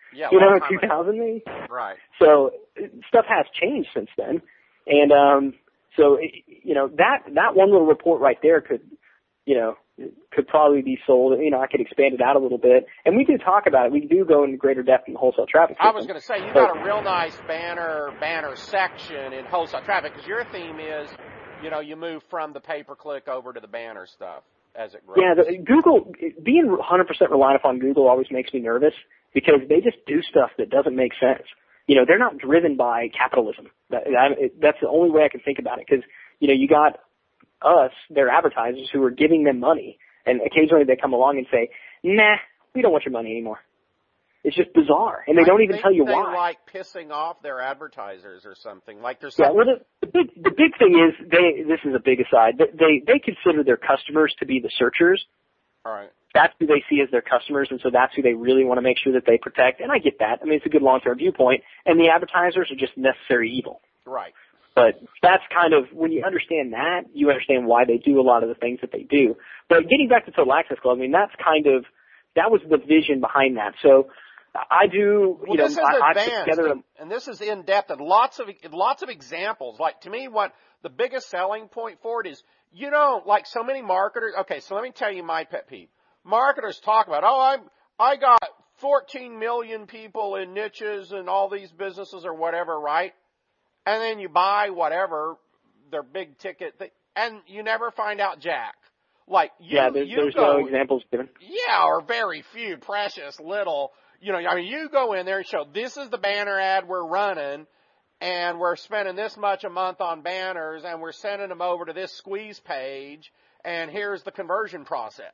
Yeah, you know, long in time two thousand maybe. Right. So stuff has changed since then, and um, so you know that that one little report right there could, you know, could probably be sold. You know, I could expand it out a little bit, and we do talk about it. We do go into greater depth in the wholesale traffic system. I was going to say you got a real nice banner banner section in wholesale traffic because your theme is, you know, you move from the pay per click over to the banner stuff as it grows. Yeah, the, Google being one hundred percent reliant upon Google always makes me nervous because they just do stuff that doesn't make sense. You know, they're not driven by capitalism. That, that, that's the only way I can think about it because, you know, you got us, their advertisers, who are giving them money, and occasionally they come along and say, nah, we don't want your money anymore. It's just bizarre, and they don't I even think tell you they why. like pissing off their advertisers or something. Like there's Yeah, some... well, the, the big the big thing is they. This is a big aside. They they consider their customers to be the searchers. All right. That's who they see as their customers, and so that's who they really want to make sure that they protect. And I get that. I mean, it's a good long-term viewpoint. And the advertisers are just necessary evil. Right. But that's kind of, when you understand that, you understand why they do a lot of the things that they do. But getting back to Total Access Club, I mean, that's kind of, that was the vision behind that. So I do, well, you know, this is I, I advanced, put together and, and this is in depth, and lots of lots of examples. Like to me, what the biggest selling point for it is, you know, like so many marketers. Okay, so let me tell you my pet peeve. Marketers talk about, oh, I I got fourteen million people in niches and all these businesses or whatever, right? And then you buy whatever their big ticket, thing, and you never find out jack. Like you, yeah, there's, you there's go, no examples given. Yeah, or very few, precious little. You know, I mean, you go in there and show this is the banner ad we're running, and we're spending this much a month on banners, and we're sending them over to this squeeze page, and here's the conversion process.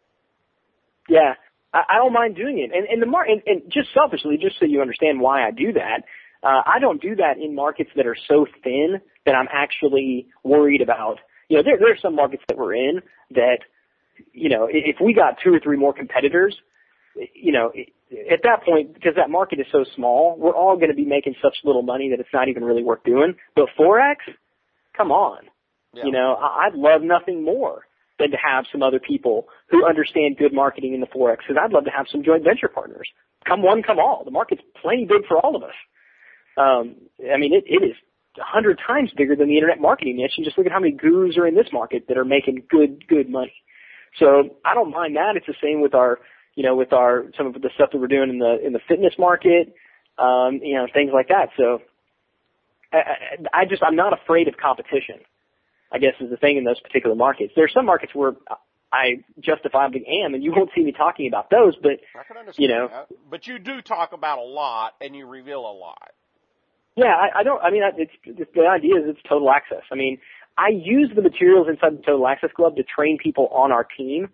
Yeah, I, I don't mind doing it, and and the mar- and, and just selfishly, just so you understand why I do that. Uh, I don't do that in markets that are so thin that I'm actually worried about. You know, there, there are some markets that we're in that, you know, if we got two or three more competitors, you know, at that point, because that market is so small, we're all going to be making such little money that it's not even really worth doing. But Forex, come on. Yeah. You know, I'd love nothing more than to have some other people who understand good marketing in the Forex, because I'd love to have some joint venture partners. Come one, come all. The market's plenty big for all of us. Um, I mean, it, it is a hundred times bigger than the internet marketing niche. And just look at how many gurus are in this market that are making good, good money. So I don't mind that. It's the same with our, you know, with our, some of the stuff that we're doing in the, in the fitness market, um, you know, things like that. So I, I just, I'm not afraid of competition, I guess is the thing in those particular markets. There are some markets where I justifiably am, and you won't see me talking about those, but, I can understand you know. that. But you do talk about a lot, and you reveal a lot. Yeah, I, I don't, I mean, it's, it's, the idea is it's total access. I mean, I use the materials inside the Total Access Club to train people on our team.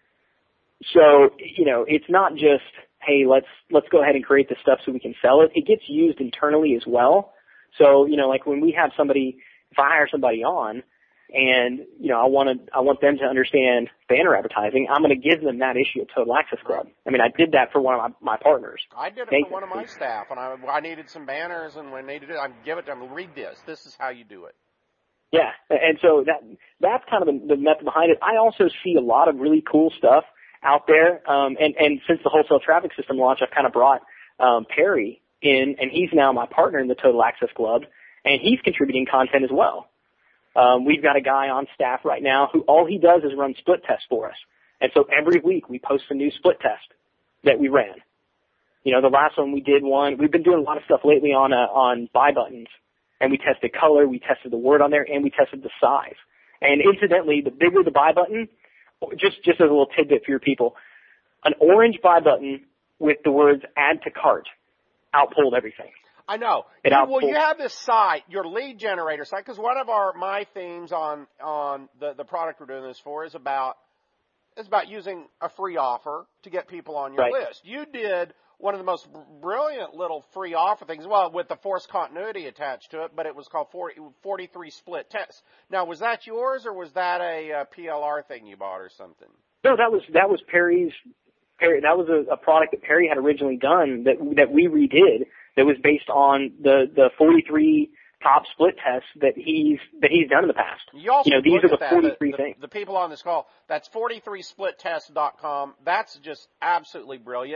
So, you know, it's not just, hey, let's, let's go ahead and create this stuff so we can sell it. It gets used internally as well. So, you know, like when we have somebody, if I hire somebody on and, you know, I want to, I want them to understand banner advertising, I'm going to give them that issue of Total Access Club. I mean, I did that for one of my, my partners. I did it Nathan. for one of my staff, and I, I needed some banners, and when I needed it, I give it to them, read this. This is how you do it. Yeah, and so that that's kind of the, the method behind it. I also see a lot of really cool stuff out there, um, and, and since the wholesale traffic system launch, I've kind of brought um, Perry in, and he's now my partner in the Total Access Club, and he's contributing content as well. Um, we've got a guy on staff right now who all he does is run split tests for us, and so every week we post a new split test that we ran. You know, the last one we did one, we've been doing a lot of stuff lately on uh, on buy buttons. And we tested color, we tested the word on there, and we tested the size. And incidentally, the bigger the buy button, just, just as a little tidbit for your people, an orange buy button with the words add to cart outpulled everything. I know. It you, well, you have this site, your lead generator site, because one of our, my themes on, on the, the product we're doing this for is about, is about using a free offer to get people on your right. list. You did one of the most brilliant little free offer things, well, with the forced continuity attached to it, but it was called forty, forty-three split tests. Now, was that yours, or was that a, a P L R thing you bought or something? No, that was that was Perry's. Perry, that was a, a product that Perry had originally done that that we redid. That was based on the the forty-three top split tests that he's that he's done in the past. You, also you know, these are the that, forty-three the, things. The, the people on this call, that's forty-three split test dot com. That's just absolutely brilliant.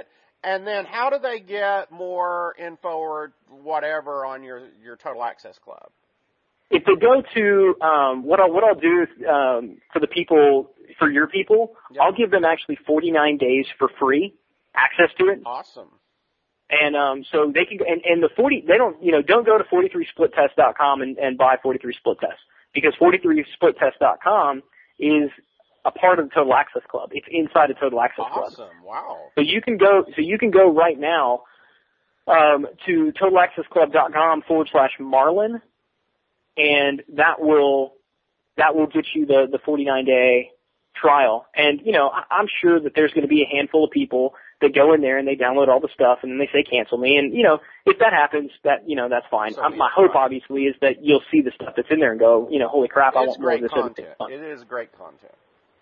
And then how do they get more info or whatever on your, your Total Access Club? If they go to, um, what I'll, what I'll do is, um, for the people, for your people, yep. I'll give them actually forty-nine days for free access to it. Awesome. And, um, so they can, and, and the forty, they don't, you know, don't go to forty-three split test dot com and, and buy forty-three split test, because forty-three split test dot com is a part of the Total Access Club. It's inside the Total Access awesome. Club. Awesome. Wow. So you can go, so you can go right now, um, to total access club dot com forward slash Marlin. And that will, that will get you the, the forty-nine day trial. And, you know, I, I'm sure that there's going to be a handful of people that go in there and they download all the stuff and then they say cancel me. And, you know, if that happens, that, you know, that's fine. So um, my hope, right. obviously, is that you'll see the stuff that's in there and go, you know, holy crap, it's I want more of this. Content. It is great content.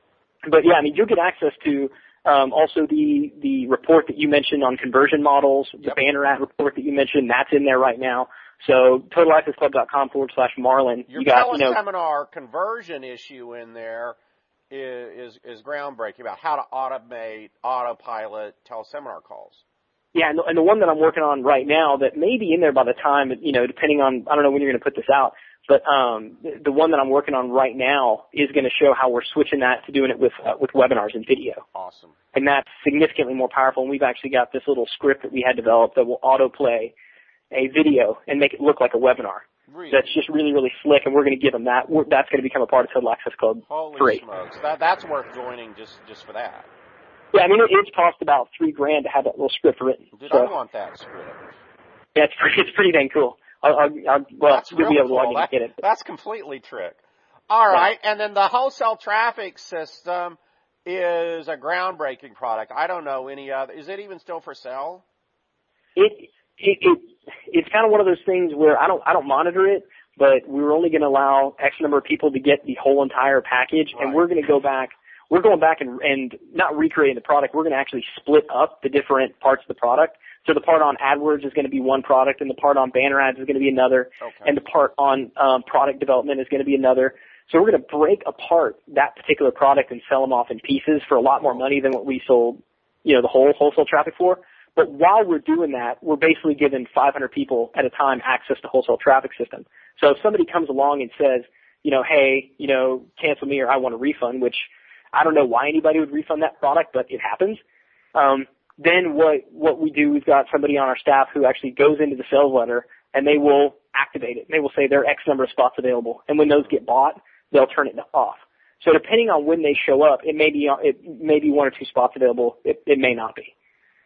But yeah, I mean, you'll get access to, um, also the, the report that you mentioned on conversion models, yep. the banner ad report that you mentioned, that's in there right now. So total access club dot com forward slash Marlin. Your you got, you know, teleseminar conversion issue in there is, is is groundbreaking about how to automate, autopilot teleseminar calls. Yeah, and the, and the one that I'm working on right now that may be in there by the time, you know, depending on, I don't know when you're going to put this out, but um, the, the one that I'm working on right now is going to show how we're switching that to doing it with uh, with webinars and video. Awesome. And that's significantly more powerful. And we've actually got this little script that we had developed that will autoplay a video and make it look like a webinar. Really? That's just really, really slick, and we're going to give them that. We're, that's going to become a part of Total Access Club Holy free. smokes. That, that's worth joining just, just for that. Yeah, I mean, it, it's cost about three grand to have that little script written. Dude, so, I want that script. Yeah, it's pretty, it's pretty dang cool. I'll, I'll, I'll, well, that's you'll be able to log cool. in and get it. That's completely trick. All right, yeah. And then the wholesale traffic system is a groundbreaking product. I don't know any other. Is it even still for sale? It, it, it it's kind of one of those things where I don't I don't monitor it, but we're only going to allow X number of people to get the whole entire package, right. and we're going to go back. We're going back and, and not recreating the product. We're going to actually split up the different parts of the product. So the part on AdWords is going to be one product, and the part on banner ads is going to be another, okay. and the part on um, product development is going to be another. So we're going to break apart that particular product and sell them off in pieces for a lot more money than what we sold, you know, the whole wholesale traffic for. But while we're doing that, we're basically giving five hundred people at a time access to wholesale traffic system. So if somebody comes along and says, you know, hey, you know, cancel me or I want a refund, which I don't know why anybody would refund that product, but it happens. Um, then what, what we do, we've got somebody on our staff who actually goes into the sales letter and they will activate it. They will say there are X number of spots available. And when those get bought, they'll turn it off. So depending on when they show up, it may be, it may be one or two spots available. It, it may not be.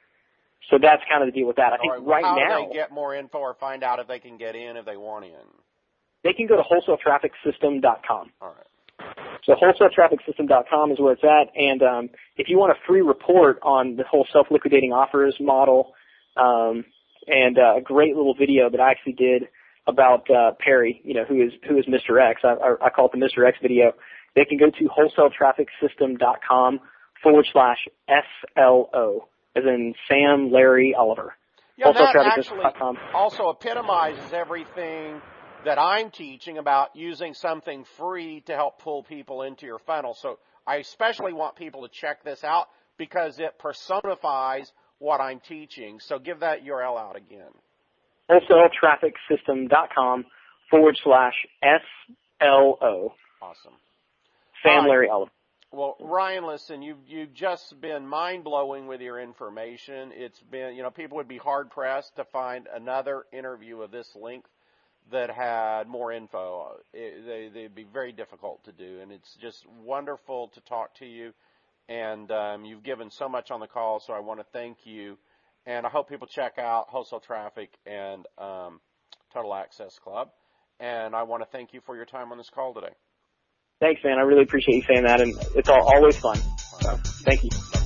So that's kind of the deal with that. I think right, well, right how now. How do they get more info or find out if they can get in if they want in? They can go to wholesale traffic system dot com. All right. So wholesale traffic system dot com is where it's at. And um, if you want a free report on the whole self-liquidating offers model, um, and uh, a great little video that I actually did about uh, Perry, you know, who is who is Mister X. I, I, I call it the Mister X video. They can go to wholesale traffic system dot com forward slash S L O. As in Sam, Larry, Oliver. Yeah, that actually also epitomizes everything that I'm teaching about using something free to help pull people into your funnel. So I especially want people to check this out because it personifies what I'm teaching. So give that U R L out again. wholesale traffic system dot com forward slash S L O. Awesome. Sam, right. Larry, Oliver. Well, Ryan, listen, you've, you've just been mind-blowing with your information. It's been, you know, people would be hard-pressed to find another interview of this length that had more info. It, they, they'd be very difficult to do, and it's just wonderful to talk to you. And um, you've given so much on the call, so I want to thank you. And I hope people check out Wholesale Traffic and um, Total Access Club. And I want to thank you for your time on this call today. Thanks, man. I really appreciate you saying that, and it's all, always fun. So, thank you.